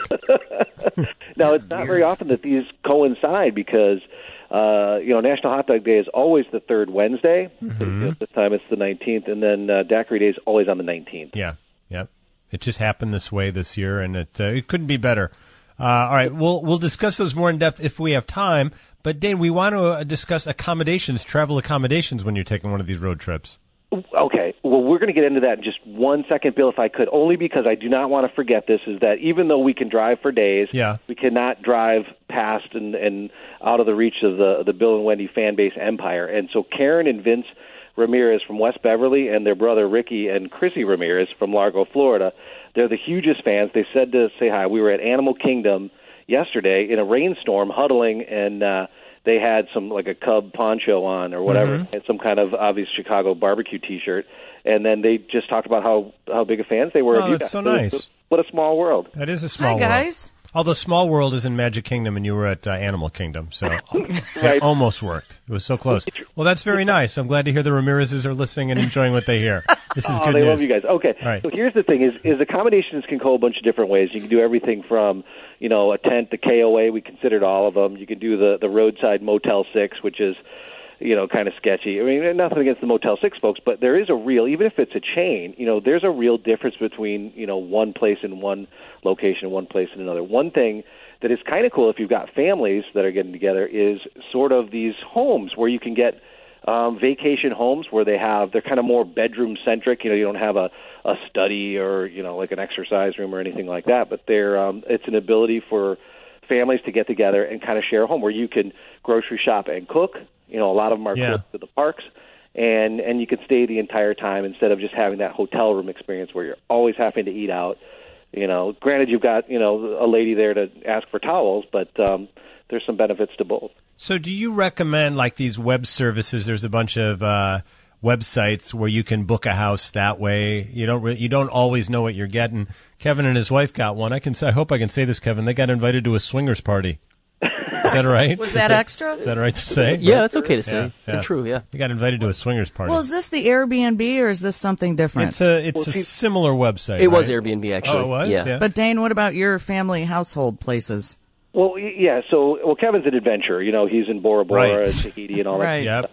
Now, it's not very often that these coincide because, uh, you know, National Hot Dog Day is always the third Wednesday. Mm-hmm. You know, this time it's the nineteenth, and then uh, Daiquiri Day is always on the nineteenth. Yeah, yep. It just happened this way this year, and it uh, it couldn't be better. Uh, all right, we'll we'll discuss those more in depth if we have time. But Dane, we want to uh, discuss accommodations, travel accommodations, when you're taking one of these road trips. Okay. Well, we're going to get into that in just one second, Bill, if I could, only because I do not want to forget this, is that even though we can drive for days, Yeah. we cannot drive past and, and out of the reach of the, the Bill and Wendy fan base empire. And so Karen and Vince Ramirez from West Beverly and their brother Ricky and Chrissy Ramirez from Largo, Florida, they're the hugest fans. They said to say hi. We were at Animal Kingdom yesterday in a rainstorm huddling, and uh, they had some, like a Cub poncho on or whatever, Mm-hmm. and some kind of obvious Chicago barbecue T-shirt. And then they just talked about how, how big of fans they were Oh, of you that's guys. so it nice. was- What a small world. That is a small Hi, world. guys. Although Small World is in Magic Kingdom, and you were at uh, Animal Kingdom, so it Right. almost worked. It was so close. Well, that's very nice. I'm glad to hear the Ramirezes are listening and enjoying what they hear. This is Oh, good they news. love you guys. Okay, All right. so here's the thing: is is accommodations can go a bunch of different ways. You can do everything from, you know, a tent to K O A. We considered all of them. You can do the the roadside Motel Six, which is, you know, kind of sketchy. I mean, nothing against the Motel Six folks, but there is a real, even if it's a chain, you know, there's a real difference between, you know, one place in one location and one place in another. One thing that is kind of cool if you've got families that are getting together is sort of these homes where you can get um, vacation homes where they have, they're kind of more bedroom centric. You know, you don't have a, a study or, you know, like an exercise room or anything like that, but they're, um, it's an ability for families to get together and kind of share a home where you can grocery shop and cook. You know, a lot of them are Yeah. close to the parks, and and you can stay the entire time instead of just having that hotel room experience where you're always having to eat out. You know, granted, you've got, you know, a lady there to ask for towels, but um, there's some benefits to both. So do you recommend, like, these web services? There's a bunch of uh, websites where you can book a house that way. You don't re- you don't always know what you're getting. Kevin and his wife got one. I can say, I hope I can say this, Kevin. They got invited to a swingers party. Is that all right? Was Is that extra? Is that all right to say? Yeah, that's okay to say. Yeah, yeah. And true, yeah. They got invited to a swingers party. Well, is this the Airbnb or is this something different? it's a it's Well, a see- similar website. It was right? Airbnb, actually. Oh, it was? Yeah. Yeah. But Dane, what about your family household places? Well, y- yeah. So, well, Kevin's an adventurer. You know, he's in Bora Bora Right. and Tahiti and all that. Right. Yep.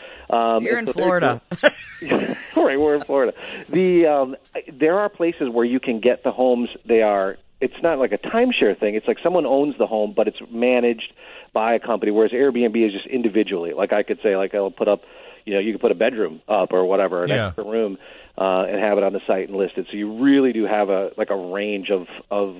Um, You're and in so they're Florida. cool. Right, we're in Florida. The um, there are places where you can get the homes. They are. It's not like a timeshare thing. It's like someone owns the home, but it's managed by a company. Whereas Airbnb is just individually. Like I could say, like I'll put up, you know, you could put a bedroom up or whatever, an Yeah. extra room, uh, and have it on the site and list it. So you really do have a like a range of of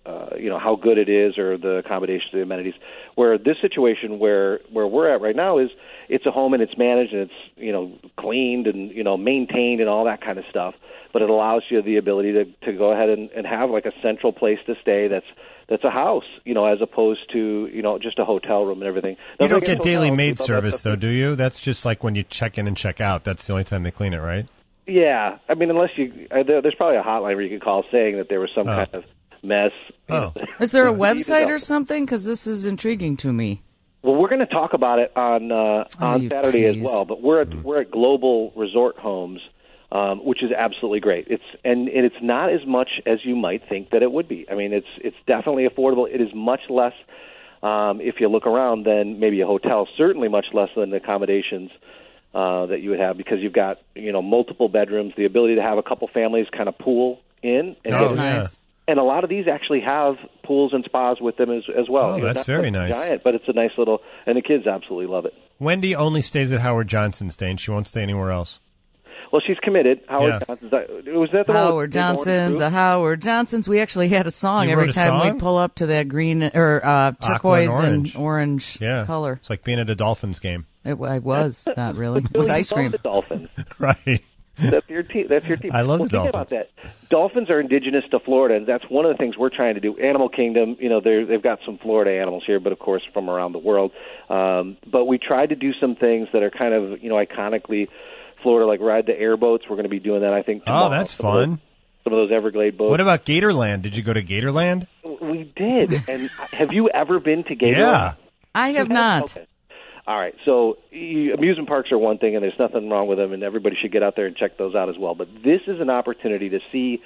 uh, you know, how good it is or the accommodations, the amenities. Where this situation where where we're at right now is it's a home and it's managed and it's, you know, cleaned and, you know, maintained and all that kind of stuff. But it allows you the ability to, to go ahead and, and have like a central place to stay that's that's a house, you know, as opposed to, you know, just a hotel room and everything. You Now, don't I guess get daily hotels, maid we love that service, stuff though, too. do you? That's just like when you check in and check out. That's the only time they clean it, right? Yeah, I mean, unless you, uh, there, there's probably a hotline where you can call saying that there was some Oh. kind of mess. Oh. Is there a You website know. or something? Because this is intriguing to me. Well, we're going to talk about it on uh, Oh, on you Saturday as tease. well. But we're at we're at Global Resort Homes, um, which is absolutely great. It's and, and it's not as much as you might think that it would be. I mean, it's it's definitely affordable. It is much less, um, if you look around, than maybe a hotel. Certainly, much less than the accommodations uh, that you would have, because you've got, you know, multiple bedrooms, the ability to have a couple families kind of pool in. And Oh, That's yeah. nice. And a lot of these actually have pools and spas with them as, as well. Oh, You know, that's not very like nice. Giant, but it's a nice little, and the kids absolutely love it. Wendy only stays at Howard Johnson's, Dane. She won't stay anywhere else. Well, she's committed. Howard Yeah. Johnson's. Was that the one? Howard with Johnson's, Gordon a Howard Johnson's. We actually had a song You every wrote a time song? we pull up to that green or uh, turquoise orange. and orange Yeah. color. It's like being at a Dolphins game. It, I was not really Billy, with you ice love cream. The Dolphins. Right. That's your team. That's your team. I love well, the thinking Dolphins. about that, dolphins are indigenous to Florida, and that's one of the things we're trying to do. Animal Kingdom, you know, they're- they've got some Florida animals here, but of course from around the world. Um, but we tried to do some things that are kind of, you know, iconically Florida, like ride the airboats. We're going to be doing that, I think. Oh, tomorrow. that's Some of those- fun. Some of those Everglade boats. What about Gatorland? Did you go to Gatorland? We did. And have you ever been to Gatorland? Yeah. I have not. Okay. All right. So you, amusement parks are one thing, and there's nothing wrong with them, and everybody should get out there and check those out as well. But this is an opportunity to see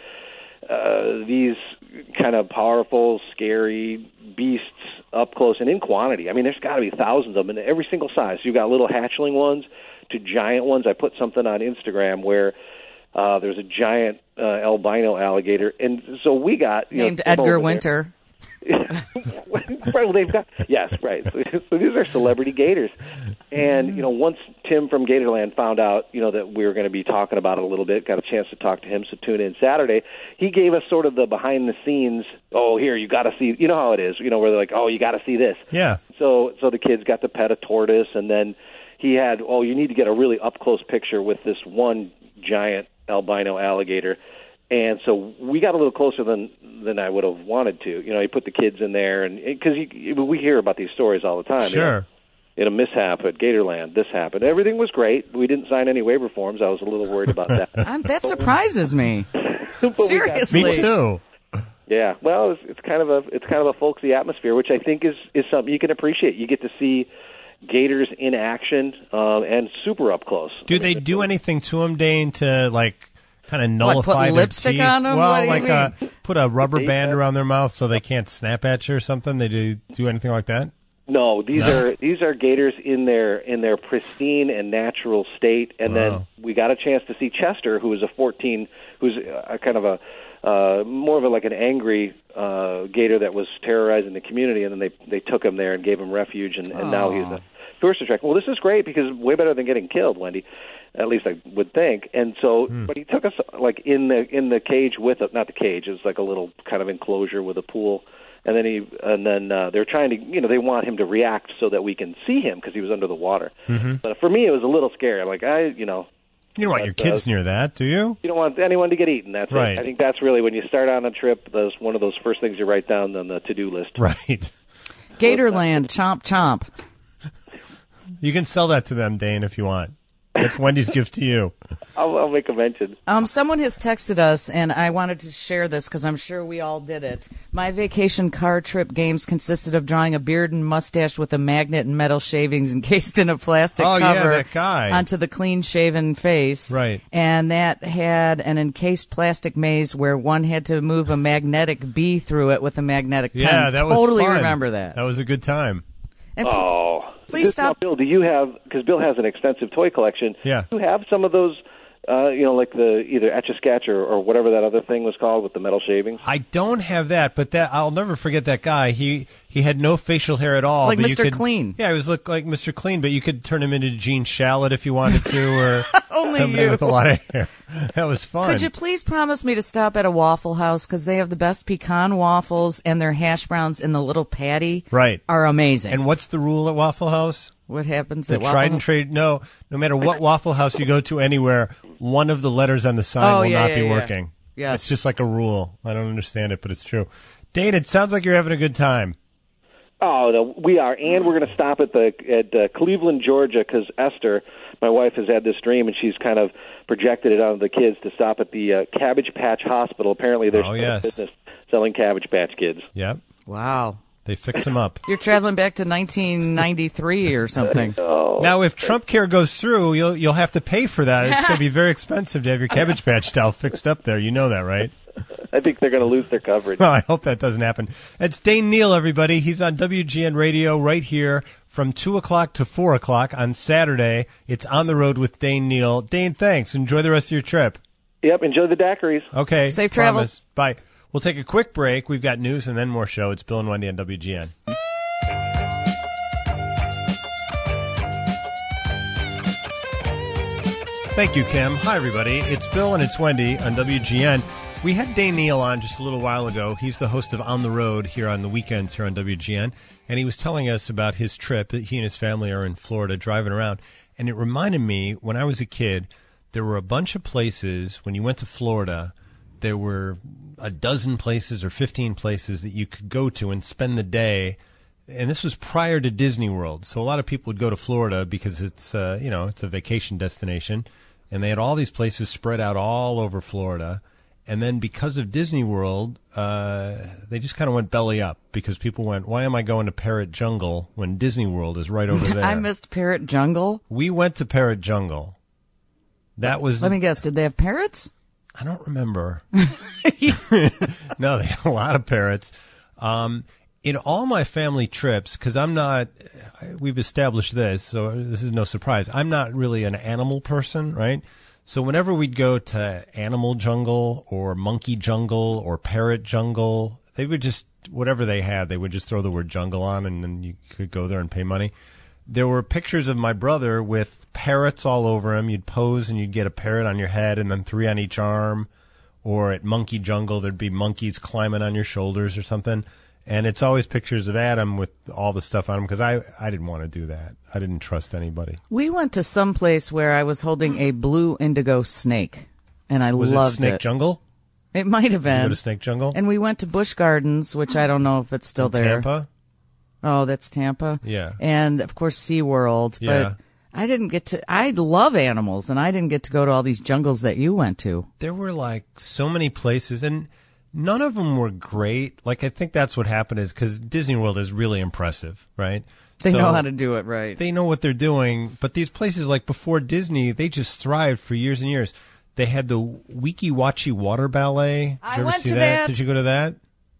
uh, these kind of powerful, scary beasts up close and in quantity. I mean, there's got to be thousands of them in every single size. You've got little hatchling ones to giant ones. I put something on Instagram where uh, there's a giant uh, albino alligator, and so we got you Named know, Tim Edgar over there. Winter. Right, well, they've got yes, right. So, so these are celebrity gators, and you know, once Tim from Gatorland found out, you know, that we were going to be talking about it a little bit, got a chance to talk to him. So tune in Saturday. He gave us sort of the behind the scenes. Oh, here you got to see. You know how it is. You know, where they're like, oh, you got to see this. Yeah. So, so the kids got to pet a tortoise, and then he had, oh, you need to get a really up close picture with this one giant albino alligator. And so we got a little closer than than I would have wanted to. You know, he put the kids in there, and because we hear about these stories all the time. you know. Sure. In a mishap at Gatorland, this happened. Everything was great. We didn't sign any waiver forms. I was a little worried about that. I'm, that surprises me. But we got- Seriously. Me too. Yeah, well, it's, it's kind of a it's kind of a folksy atmosphere, which I think is is something you can appreciate. You get to see gators in action um, and super up close. Do they do anything to them, Dane, to like kind of What, put nullify their lipstick teeth? on 'em? Well, What do you like uh, mean? put a rubber They band have- around their mouth so they can't snap at you or something. They do do anything like that? No, these are these are gators in their in their pristine and natural state. And Wow. then we got a chance to see Chester, who is a fourteen, who's a, kind of a uh, more of a like an angry uh, gator that was terrorizing the community, and then they they took him there and gave him refuge, and, and now he's a tourist attraction. Well, this is great because way better than getting killed, Wendy. At least I would think. And so, but he took us like in the in the cage with it, not the cage. It's like a little kind of enclosure with a pool. And then he, and then uh, they're trying to, you know, they want him to react so that we can see him because he was under the water. Mm-hmm. But for me, it was a little scary. I'm like, I, you know, You don't want your But, kids uh, near that, do you? you don't want anyone to get eaten. That's Right. it. I think that's really when you start on a trip. That's one of those first things you write down on the to-do list. Right. Gatorland, chomp chomp. You can sell that to them, Dane, if you want. That's Wendy's gift to you. I'll, I'll make a mention. Um, someone has texted us, and I wanted to share this because I'm sure we all did it. My vacation car trip games consisted of drawing a beard and mustache with a magnet and metal shavings encased in a plastic Oh, yeah, cover that guy. onto the clean-shaven face. Right. And that had an encased plastic maze where one had to move a magnetic bee through it with a magnetic pen. Yeah, that was totally fun. remember that. That was a good time. And pl- Oh, Please Now, stop. Bill. Do you have? Because Bill has an extensive toy collection. Yeah. Do you have some of those Uh, you know, like the either Etch-a-Sketch or, or whatever that other thing was called with the metal shavings. I don't have that, but that I'll never forget that guy. He he had no facial hair at all. Like but you Mister could- Clean. Yeah, he was look like Mister Clean, but you could turn him into Gene Shalit if you wanted to, or Only somebody you. with a lot of hair. That was fun. Could you please promise me to stop at a Waffle House because they have the best pecan waffles and their hash browns in the little patty Right. are amazing. And what's the rule at Waffle House? what happens The at Waffle tried and House? trade. No, no matter what Waffle House you go to anywhere, one of the letters on the sign Oh, will yeah, not yeah, be yeah. working. Yes. It's just like a rule. I don't understand it, but it's true. Dane, it sounds like you're having a good time. Oh, no, we are, and we're going to stop at the at uh, Cleveland, Georgia, because Esther, my wife, has had this dream, and she's kind of projected it onto the kids to stop at the uh, Cabbage Patch Hospital. Apparently, there's Oh, a yes. business selling Cabbage Patch Kids. Yep. Wow. They fix them up. You're traveling back to nineteen ninety-three or something. Now, if Trump Care goes through, you'll you'll have to pay for that. It's going to be very expensive to have your Cabbage Patch doll fixed up there. You know that, right? I think they're going to lose their coverage. Well, I hope that doesn't happen. It's Dane Neal, everybody. He's on W G N Radio right here from two o'clock to four o'clock on Saturday. It's On the Road with Dane Neal. Dane, thanks. Enjoy the rest of your trip. Yep, enjoy the daiquiris. Okay. Safe promise. travels. Bye. We'll take a quick break. We've got news and then more show. It's Bill and Wendy on W G N. Thank you, Kim. Hi, everybody. It's Bill and it's Wendy on W G N. We had Dane Neal on just a little while ago. He's the host of On the Road here on the weekends here on W G N. And he was telling us about his trip. He and his family are in Florida driving around. And it reminded me, when I was a kid, there were a bunch of places, when you went to Florida, there were a dozen places or fifteen places that you could go to and spend the day. And this was prior to Disney World. So a lot of people would go to Florida because it's, uh, you know, it's a vacation destination. And they had all these places spread out all over Florida. And then because of Disney World, uh, they just kind of went belly up because people went, why am I going to Parrot Jungle when Disney World is right over there? I missed Parrot Jungle. We went to Parrot Jungle. That was... Let me guess. Did they have parrots? I don't remember. No, they had a lot of parrots. Um, in all my family trips, because I'm not, we've established this, so this is no surprise. I'm not really an animal person, right? So whenever we'd go to Animal Jungle or Monkey Jungle or Parrot Jungle, they would just, whatever they had, they would just throw the word jungle on and then you could go there and pay money. There were pictures of my brother with parrots all over him. You'd pose and you'd get a parrot on your head and then three on each arm. Or at Monkey Jungle, there'd be monkeys climbing on your shoulders or something. And it's always pictures of Adam with all the stuff on him because I, I didn't want to do that. I didn't trust anybody. We went to some place where I was holding a blue indigo snake, and I Was loved it Snake it. Jungle? It might have Did you go been. to Snake Jungle? And we went to Busch Gardens, which I don't know if it's still In there. Tampa? Oh, that's Tampa. Yeah. And of course SeaWorld. Yeah. But I didn't get to. I love animals, and I didn't get to go to all these jungles that you went to. There were like so many places, and none of them were great. Like I think that's what happened is because Disney World is really impressive, right? They So know how to do it right. They know what they're doing, but these places like before Disney, they just thrived for years and years. They had the Weeki Wachi Water Ballet. Did I you ever went see to that? that. Did you go to that?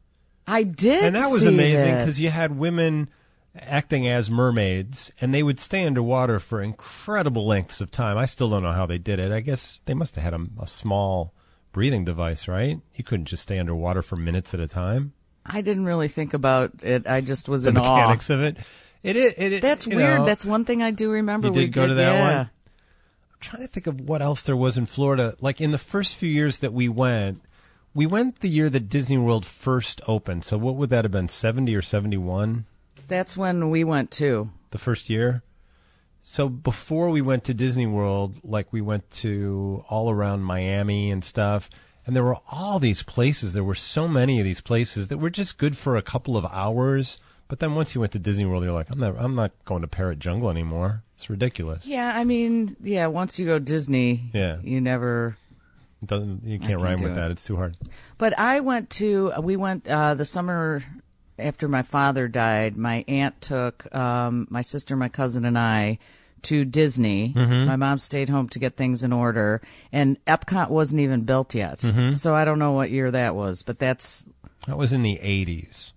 I did, And that was see amazing that. because you had women acting as mermaids, and they would stay underwater for incredible lengths of time. I still don't know how they did it. I guess they must have had a, a small breathing device, right? You couldn't just stay underwater for minutes at a time. I didn't really think about it. I just was The in awe. mechanics of it. It is. It, it, That's you weird. know, That's one thing I do remember. You we did go to that yeah. one? I'm trying to think of what else there was in Florida. Like in the first few years that we went, we went the year that Disney World first opened. So what would that have been, seventy or seventy-one? That's when we went too. The first year? So before we went to Disney World, like we went to all around Miami and stuff, and there were all these places. There were so many of these places that were just good for a couple of hours. But then once you went to Disney World, you're like, I'm not, I'm not going to Parrot Jungle anymore. It's ridiculous. Yeah, I mean, yeah. Once you go Disney, Yeah. you never. It doesn't, you can't can't rhyme do with it. that. It's too hard. But I went to. We went uh, the summer after my father died. My aunt took um, my sister, my cousin, and I to Disney. Mm-hmm. My mom stayed home to get things in order, and Epcot wasn't even built yet. Mm-hmm. So I don't know what year that was, but that's. That was in the eighties.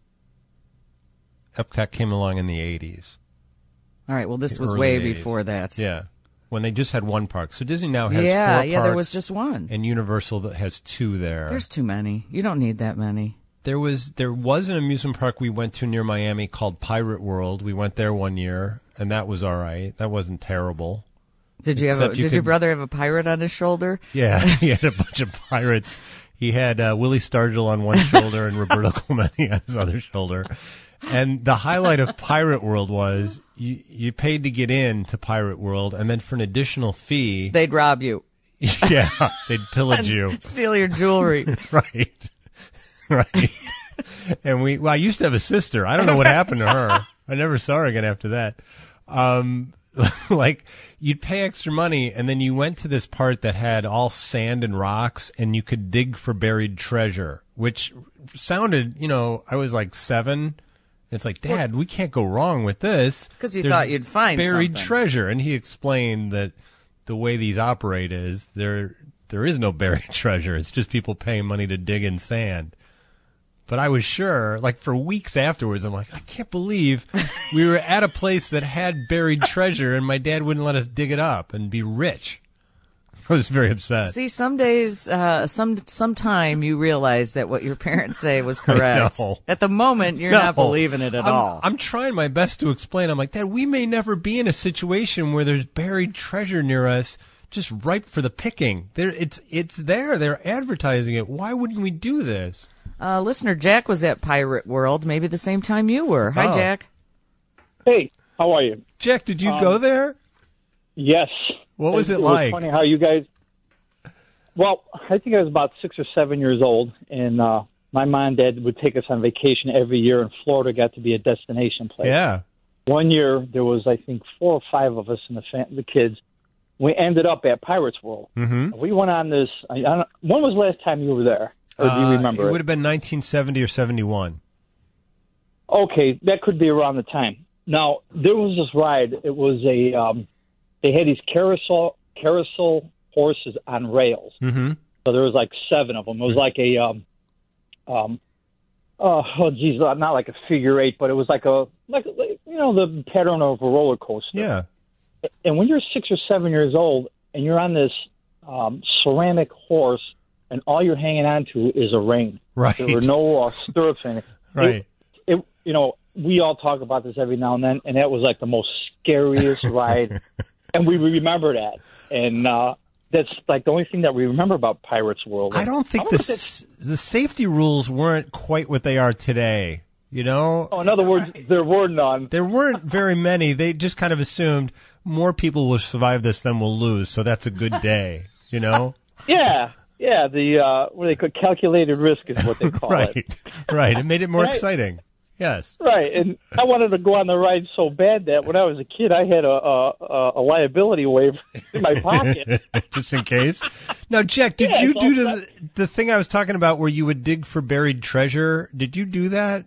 Epcot came along in the eighties. All right, well, this The was early way eighties. before that. Yeah. when they just had one park. So Disney now has yeah, four yeah, parks. there was just one. And Universal that has two there. There's too many. You don't need that many. There was there was an amusement park we went to near Miami called Pirate World. We went there one year, and that was all right. That wasn't terrible. Did you have? A, Except you did your could- brother have a pirate on his shoulder? Yeah, he had a bunch of pirates. He had uh, Willie Stargell on one shoulder and Roberto Clemente on his other shoulder. And the highlight of Pirate World was you, you paid to get in to Pirate World, and then for an additional fee, They'd rob you, yeah, they'd pillage you. steal your jewelry. Right. Right. And we, well, I used to have a sister. I don't know what happened to her. I never saw her again after that. Um, like, you'd pay extra money, and then you went to this part that had all sand and rocks, and you could dig for buried treasure, which sounded, you know, I was like seven. It's like, Dad, we can't go wrong with this. 'Cause you There's thought you'd find buried something. treasure. And he explained that the way these operate is there there is no buried treasure. It's just people paying money to dig in sand. But I was sure, like for weeks afterwards, I'm like, I can't believe we were at a place that had buried treasure and my dad wouldn't let us dig it up and be rich. I was very upset. See, some days, uh, some sometime you realize that what your parents say was correct. know. At the moment, you're No. not believing it at I'm, all. I'm trying my best to explain. I'm like, Dad, we may never be in a situation where there's buried treasure near us, just ripe for the picking. There, it's it's there. They're advertising it. Why wouldn't we do this? Uh, listener Jack was at Pirate World, maybe the same time you were. Hi, Oh. Jack. Hey, how are you? Jack, did you go there? Yes. What was it was like? funny how you guys. Well, I think I was about six or seven years old, and uh, my mom and dad would take us on vacation every year, and Florida got to be a destination place. Yeah. One year, there was, I think, four or five of us and the, fam- the kids. We ended up at Pirates World. Mm-hmm. We went on this. I, I don't, when was the last time you were there? Or do you Uh, remember it it? would have been nineteen seventy or seventy-one. Okay, that could be around the time. Now, there was this ride. It was a, um, they had these carousel, carousel horses on rails. Mm-hmm. So there was like seven of them. It was like a, um, um, oh, oh geez, not like a figure eight, but it was like a, like, like you know, the pattern of a roller coaster. Yeah. And when you're six or seven years old and you're on this um, ceramic horse and all you're hanging on to is a rein. Right. There were no uh, stirrups in it. Right. It, it, you know, we all talk about this every now and then, and that was like the most scariest ride. And we remember that. And uh, that's like the only thing that we remember about Pirates World. I don't think I the wonder if s- the safety rules weren't quite what they are today. You know, Oh, in other words, there were none. there weren't very many. They just kind of assumed more people will survive this than will lose, so that's a good day. You know, Yeah, yeah. The uh, what they call calculated risk is what they call right, it. right. It made it more Right. exciting. Yes. Right, and I wanted to go on the ride so bad that when I was a kid, I had a a, a liability waiver in my pocket. Just in case. Now, Jack, did Yeah, you it's do all the, the thing I was talking about where you would dig for buried treasure? Did you do that?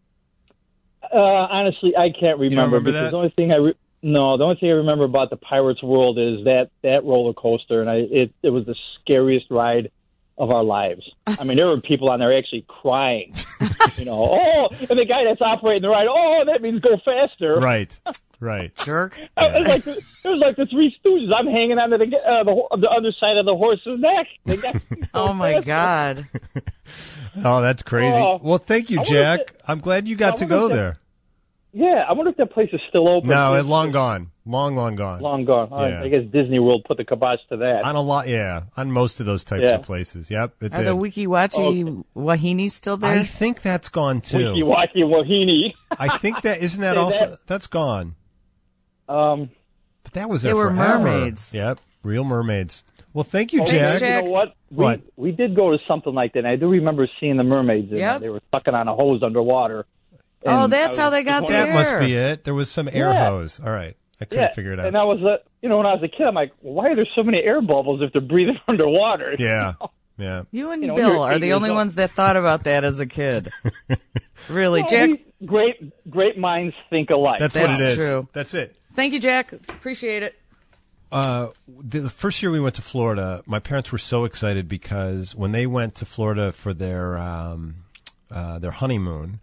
Uh, honestly, I can't remember, remember because that? the only thing I re- no, the only thing I remember about the Pirates World is that that roller coaster, and I it it was the scariest ride of our lives. I mean, there were people on there actually crying. You know, oh, and the guy that's operating the ride, oh, that means go faster. Right, right. Jerk. Uh, It was like the, it was like the Three Stooges. I'm hanging on to the uh, the, the underside of the horse's neck. They got me so Oh, my fast. God. Oh, that's crazy. Oh. Well, thank you, I wonder Jack. if it- I'm glad you got I to wonder go if that- there. Yeah, I wonder if that place is still open. No, It's it's long gone. Long, long gone. Long gone. All right, Yeah. I guess Disney World put the kibosh to that. On a lot, yeah. On most of those types Yeah. of places. Yep, it Are did. the Wiki Wachi Wahinis still there? I think that's gone too. Wiki Waki Wahini. I think that isn't that Say also that. that's gone. Um, But that was They there were forever. mermaids. Yep, real mermaids. Well, thank you, oh, Thanks, Jack. Jack. You know what? We, What? we did go to something like that. And I do remember seeing the mermaids in Yep. there. They were sucking on a hose underwater. Oh, And that's I how was they got just the That air. must be it. There was some air Yeah. hose. All right, I couldn't Yeah, figure it out. and I was, uh, you know, when I was a kid, I'm like, why are there so many air bubbles if they're breathing underwater? Yeah, yeah. You and You know, Bill you're are eight the years only old. ones that thought about that as a kid. Really, Well, Jack. we- great, great minds think alike. That's, That's what it is. true. That's it. Thank you, Jack. Appreciate it. Uh, the, the first year we went to Florida, my parents were so excited because when they went to Florida for their um, uh, their honeymoon,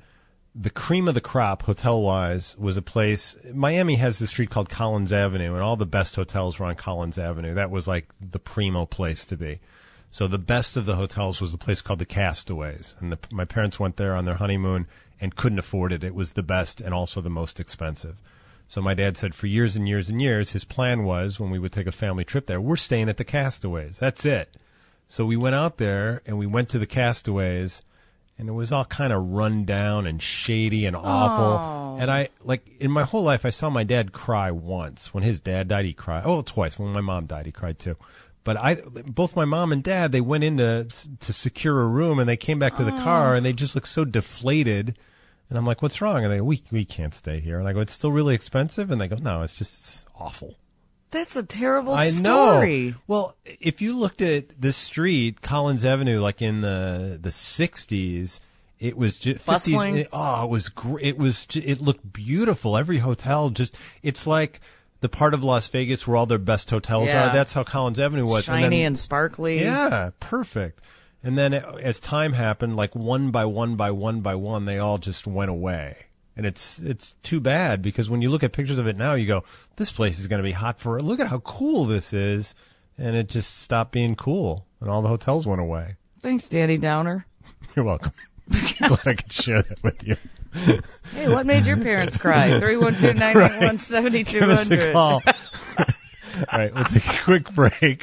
the cream of the crop, hotel-wise, was a place. Miami has this street called Collins Avenue, and all the best hotels were on Collins Avenue. That was like the primo place to be. So the best of the hotels was a place called the Castaways, and the, my parents went there on their honeymoon and couldn't afford it. It was the best and also the most expensive. So my dad said for years and years and years, his plan was when we would take a family trip there, we're staying at the Castaways. That's it. So we went out there and we went to the Castaways, and it was all kind of run down and shady and awful. Oh. And I, like, in my whole life, I saw my dad cry once. When his dad died, he cried. Oh, twice. When my mom died, he cried too. But I, both my mom and dad, they went in to, to secure a room, and they came back to the Oh. car, and they just looked so deflated. And I'm like, what's wrong? And they go, we, we can't stay here. And I go, it's still really expensive? And they go, no, it's just it's awful. That's a terrible I story. know. Well, if you looked at this street, Collins Avenue, like in the the sixties, it was just Bustling. fifties. Oh, it was great. It was. ju- It looked beautiful. Every hotel just. It's like the part of Las Vegas where all their best hotels Yeah. are. That's how Collins Avenue was. Shiny and, then, and sparkly. yeah, perfect. And then it- as time happened, like one by one by one by one, they all just went away. And it's it's too bad because when you look at pictures of it now, you go, this place is going to be hot for. Look at how cool this is, and it just stopped being cool, and all the hotels went away. Thanks, Danny Downer. You're welcome. Glad I could share that with you. Hey, what made your parents cry? three one two, nine eight one, seven two Give us a zero call. All right, we'll take a quick break,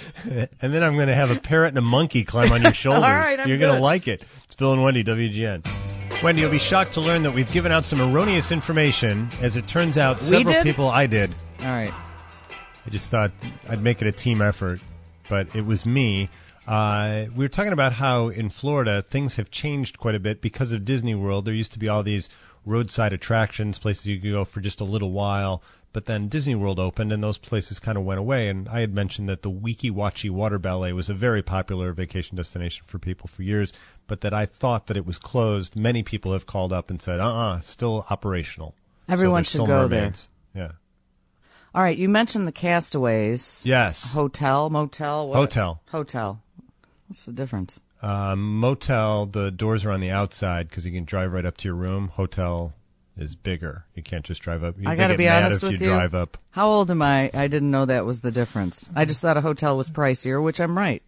and then I'm going to have a parrot and a monkey climb on your shoulders. All right, I'm You're going to good. like it. It's Bill and Wendy, W G N. Wendy, you'll be shocked to learn that we've given out some erroneous information. As it turns out, We several did? people, I did. All right. I just thought I'd make it a team effort, but it was me. Uh, we were talking about how in Florida things have changed quite a bit because of Disney World. There used to be all these roadside attractions, places you could go for just a little while, but then Disney World opened and those places kind of went away. And I had mentioned that the Weeki Wachee Water Ballet was a very popular vacation destination for people for years, but that I thought that it was closed. Many people have called up and said, uh-uh, still operational. Everyone so should there's go still there. mermaids. Yeah. All right. You mentioned the Castaways. Yes. Hotel, motel, what? Hotel. Hotel. What's the difference? Uh, motel, the doors are on the outside because you can drive right up to your room. Hotel is bigger. You can't just drive up. I They got to get be mad honest if with you you. drive up. How old am I? I didn't know that was the difference. I just thought a hotel was pricier, which I'm right.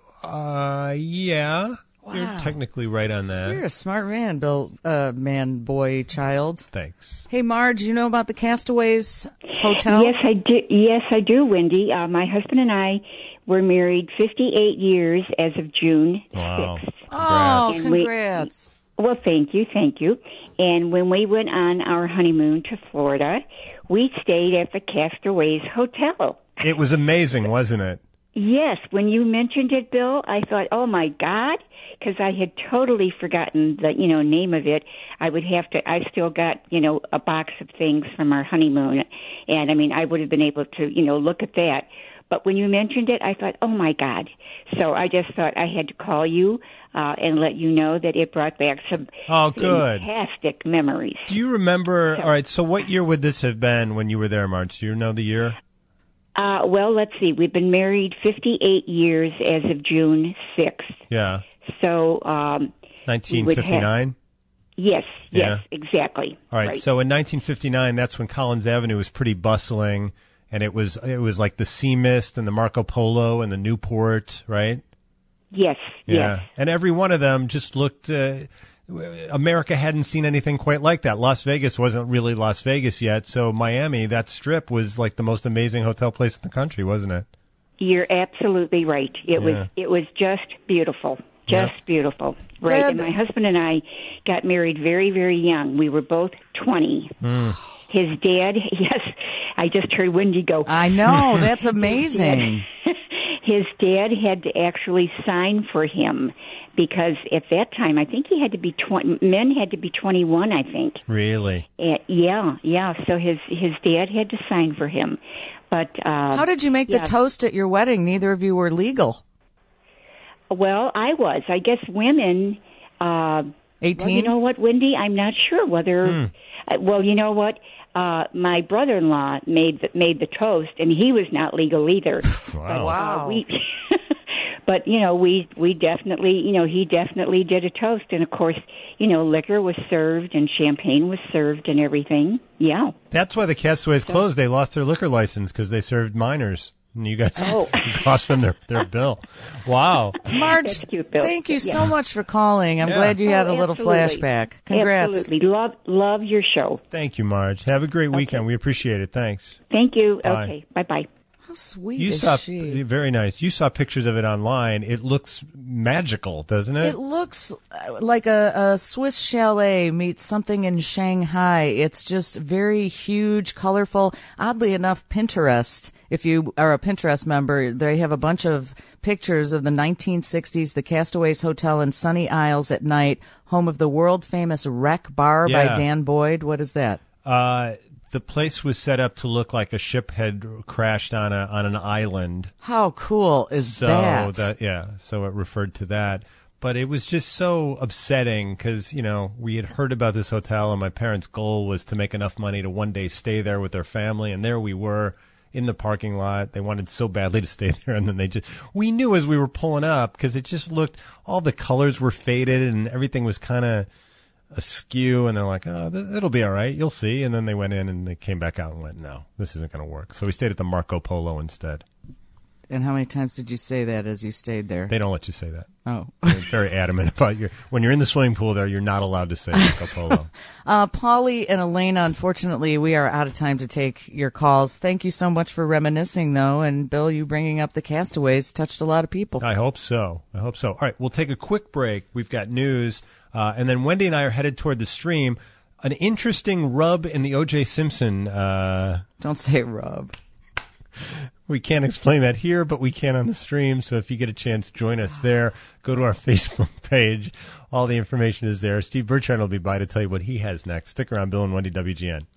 Uh, yeah. You're Wow. technically right on that. You're a smart man, Bill, uh, man, boy, child. Thanks. Hey, Marge, you know about the Castaways Hotel? Yes, I do. Yes, I do, Wendy. Uh, my husband and I were married fifty-eight years as of June Wow. sixth. Oh, And we- congrats. Well, thank you, thank you. And when we went on our honeymoon to Florida, we stayed at the Castaways Hotel. It was amazing, wasn't it? Yes, when you mentioned it, Bill, I thought, oh my God, because I had totally forgotten the, you know, name of it. I would have to, I still got, you know, a box of things from our honeymoon. And I mean, I would have been able to, you know, look at that. But when you mentioned it, I thought, oh my God. So I just thought I had to call you uh, and let you know that it brought back some Oh, good. fantastic memories. Do you remember? All right, so what year would this have been when you were there, Marge? Do you know the year? Uh, well, let's see. We've been married fifty-eight years as of June sixth. Yeah. So, um, nineteen fifty-nine? yes, yes, Yeah. exactly. All right, so in nineteen fifty-nine, that's when Collins Avenue was pretty bustling, and it was it was like the Sea Mist and the Marco Polo and the Newport, right? Yes, yes. And every one of them just looked. Uh, America hadn't seen anything quite like that. Las Vegas wasn't really Las Vegas yet, so Miami, that strip, was like the most amazing hotel place in the country, wasn't it? You're absolutely right. It Yeah. was it was just beautiful. Just Yeah. beautiful. Right. Glad- And my husband and I got married very, very young. We were both twenty. His dad, yes, I just heard Wendy go. I know. That's amazing. His dad had to actually sign for him because at that time, I think he had to be twenty. Men had to be twenty-one, I think. Really? Uh, yeah, yeah. So his his dad had to sign for him. But uh, How did you make yeah. the toast at your wedding? Neither of you were legal. Well, I was. I guess women. Uh, eighteen? Well, you know what, Wendy? I'm not sure whether. Hmm. Uh, well, you know what? Uh, my brother-in-law made the, made the toast, and he was not legal either. Wow. Wow. Uh, we, but you know, we we definitely, you know, he definitely did a toast, and of course, you know, liquor was served and champagne was served and everything. Yeah, that's why the Castaways closed. They lost their liquor license because they served minors. And you guys oh. cost them their, their bill. Wow. Marge, cute, Bill. thank you yeah. so much for calling. I'm yeah. glad you had oh, a little absolutely. flashback. Congrats. Absolutely. Love, love your show. Thank you, Marge. Have a great weekend. Okay. We appreciate it. Thanks. Thank you. Bye. Okay. Bye-bye. How sweet You is saw she? very nice. You saw pictures of it online. It looks magical, doesn't it? It looks like a, a Swiss chalet meets something in Shanghai. It's just very huge, colorful. Oddly enough, Pinterest, if you are a Pinterest member, they have a bunch of pictures of the nineteen sixties, the Castaways Hotel in Sunny Isles at night, home of the world-famous Wreck Bar Yeah. by Dan Boyd. What is that? Uh, the place was set up to look like a ship had crashed on a on an island. How cool is So that? that yeah, so it referred to that. But it was just so upsetting because, you know, we had heard about this hotel and my parents' goal was to make enough money to one day stay there with their family. And there we were in the parking lot. They wanted so badly to stay there. And then they just, we knew as we were pulling up because it just looked, all the colors were faded and everything was kind of askew. And they're like, oh, th- it'll be all right. You'll see. And then they went in and they came back out and went, no, this isn't going to work. So we stayed at the Marco Polo instead. And how many times did you say that as you stayed there? They don't let you say that. Oh. They're very adamant about your, when you're in the swimming pool there, you're not allowed to say Marco Polo. Uh, Polly and Elena, unfortunately, we are out of time to take your calls. Thank you so much for reminiscing, though. And, Bill, you bringing up the Castaways touched a lot of people. I hope so. I hope so. All right, we'll take a quick break. We've got news. Uh, and then Wendy and I are headed toward the stream. An interesting rub in the O J. Simpson. Uh, Don't say rub. We can't explain that here, but we can on the stream. So if you get a chance, join us there. Go to our Facebook page. All the information is there. Steve Bertrand will be by to tell you what he has next. Stick around, Bill and Wendy, W G N.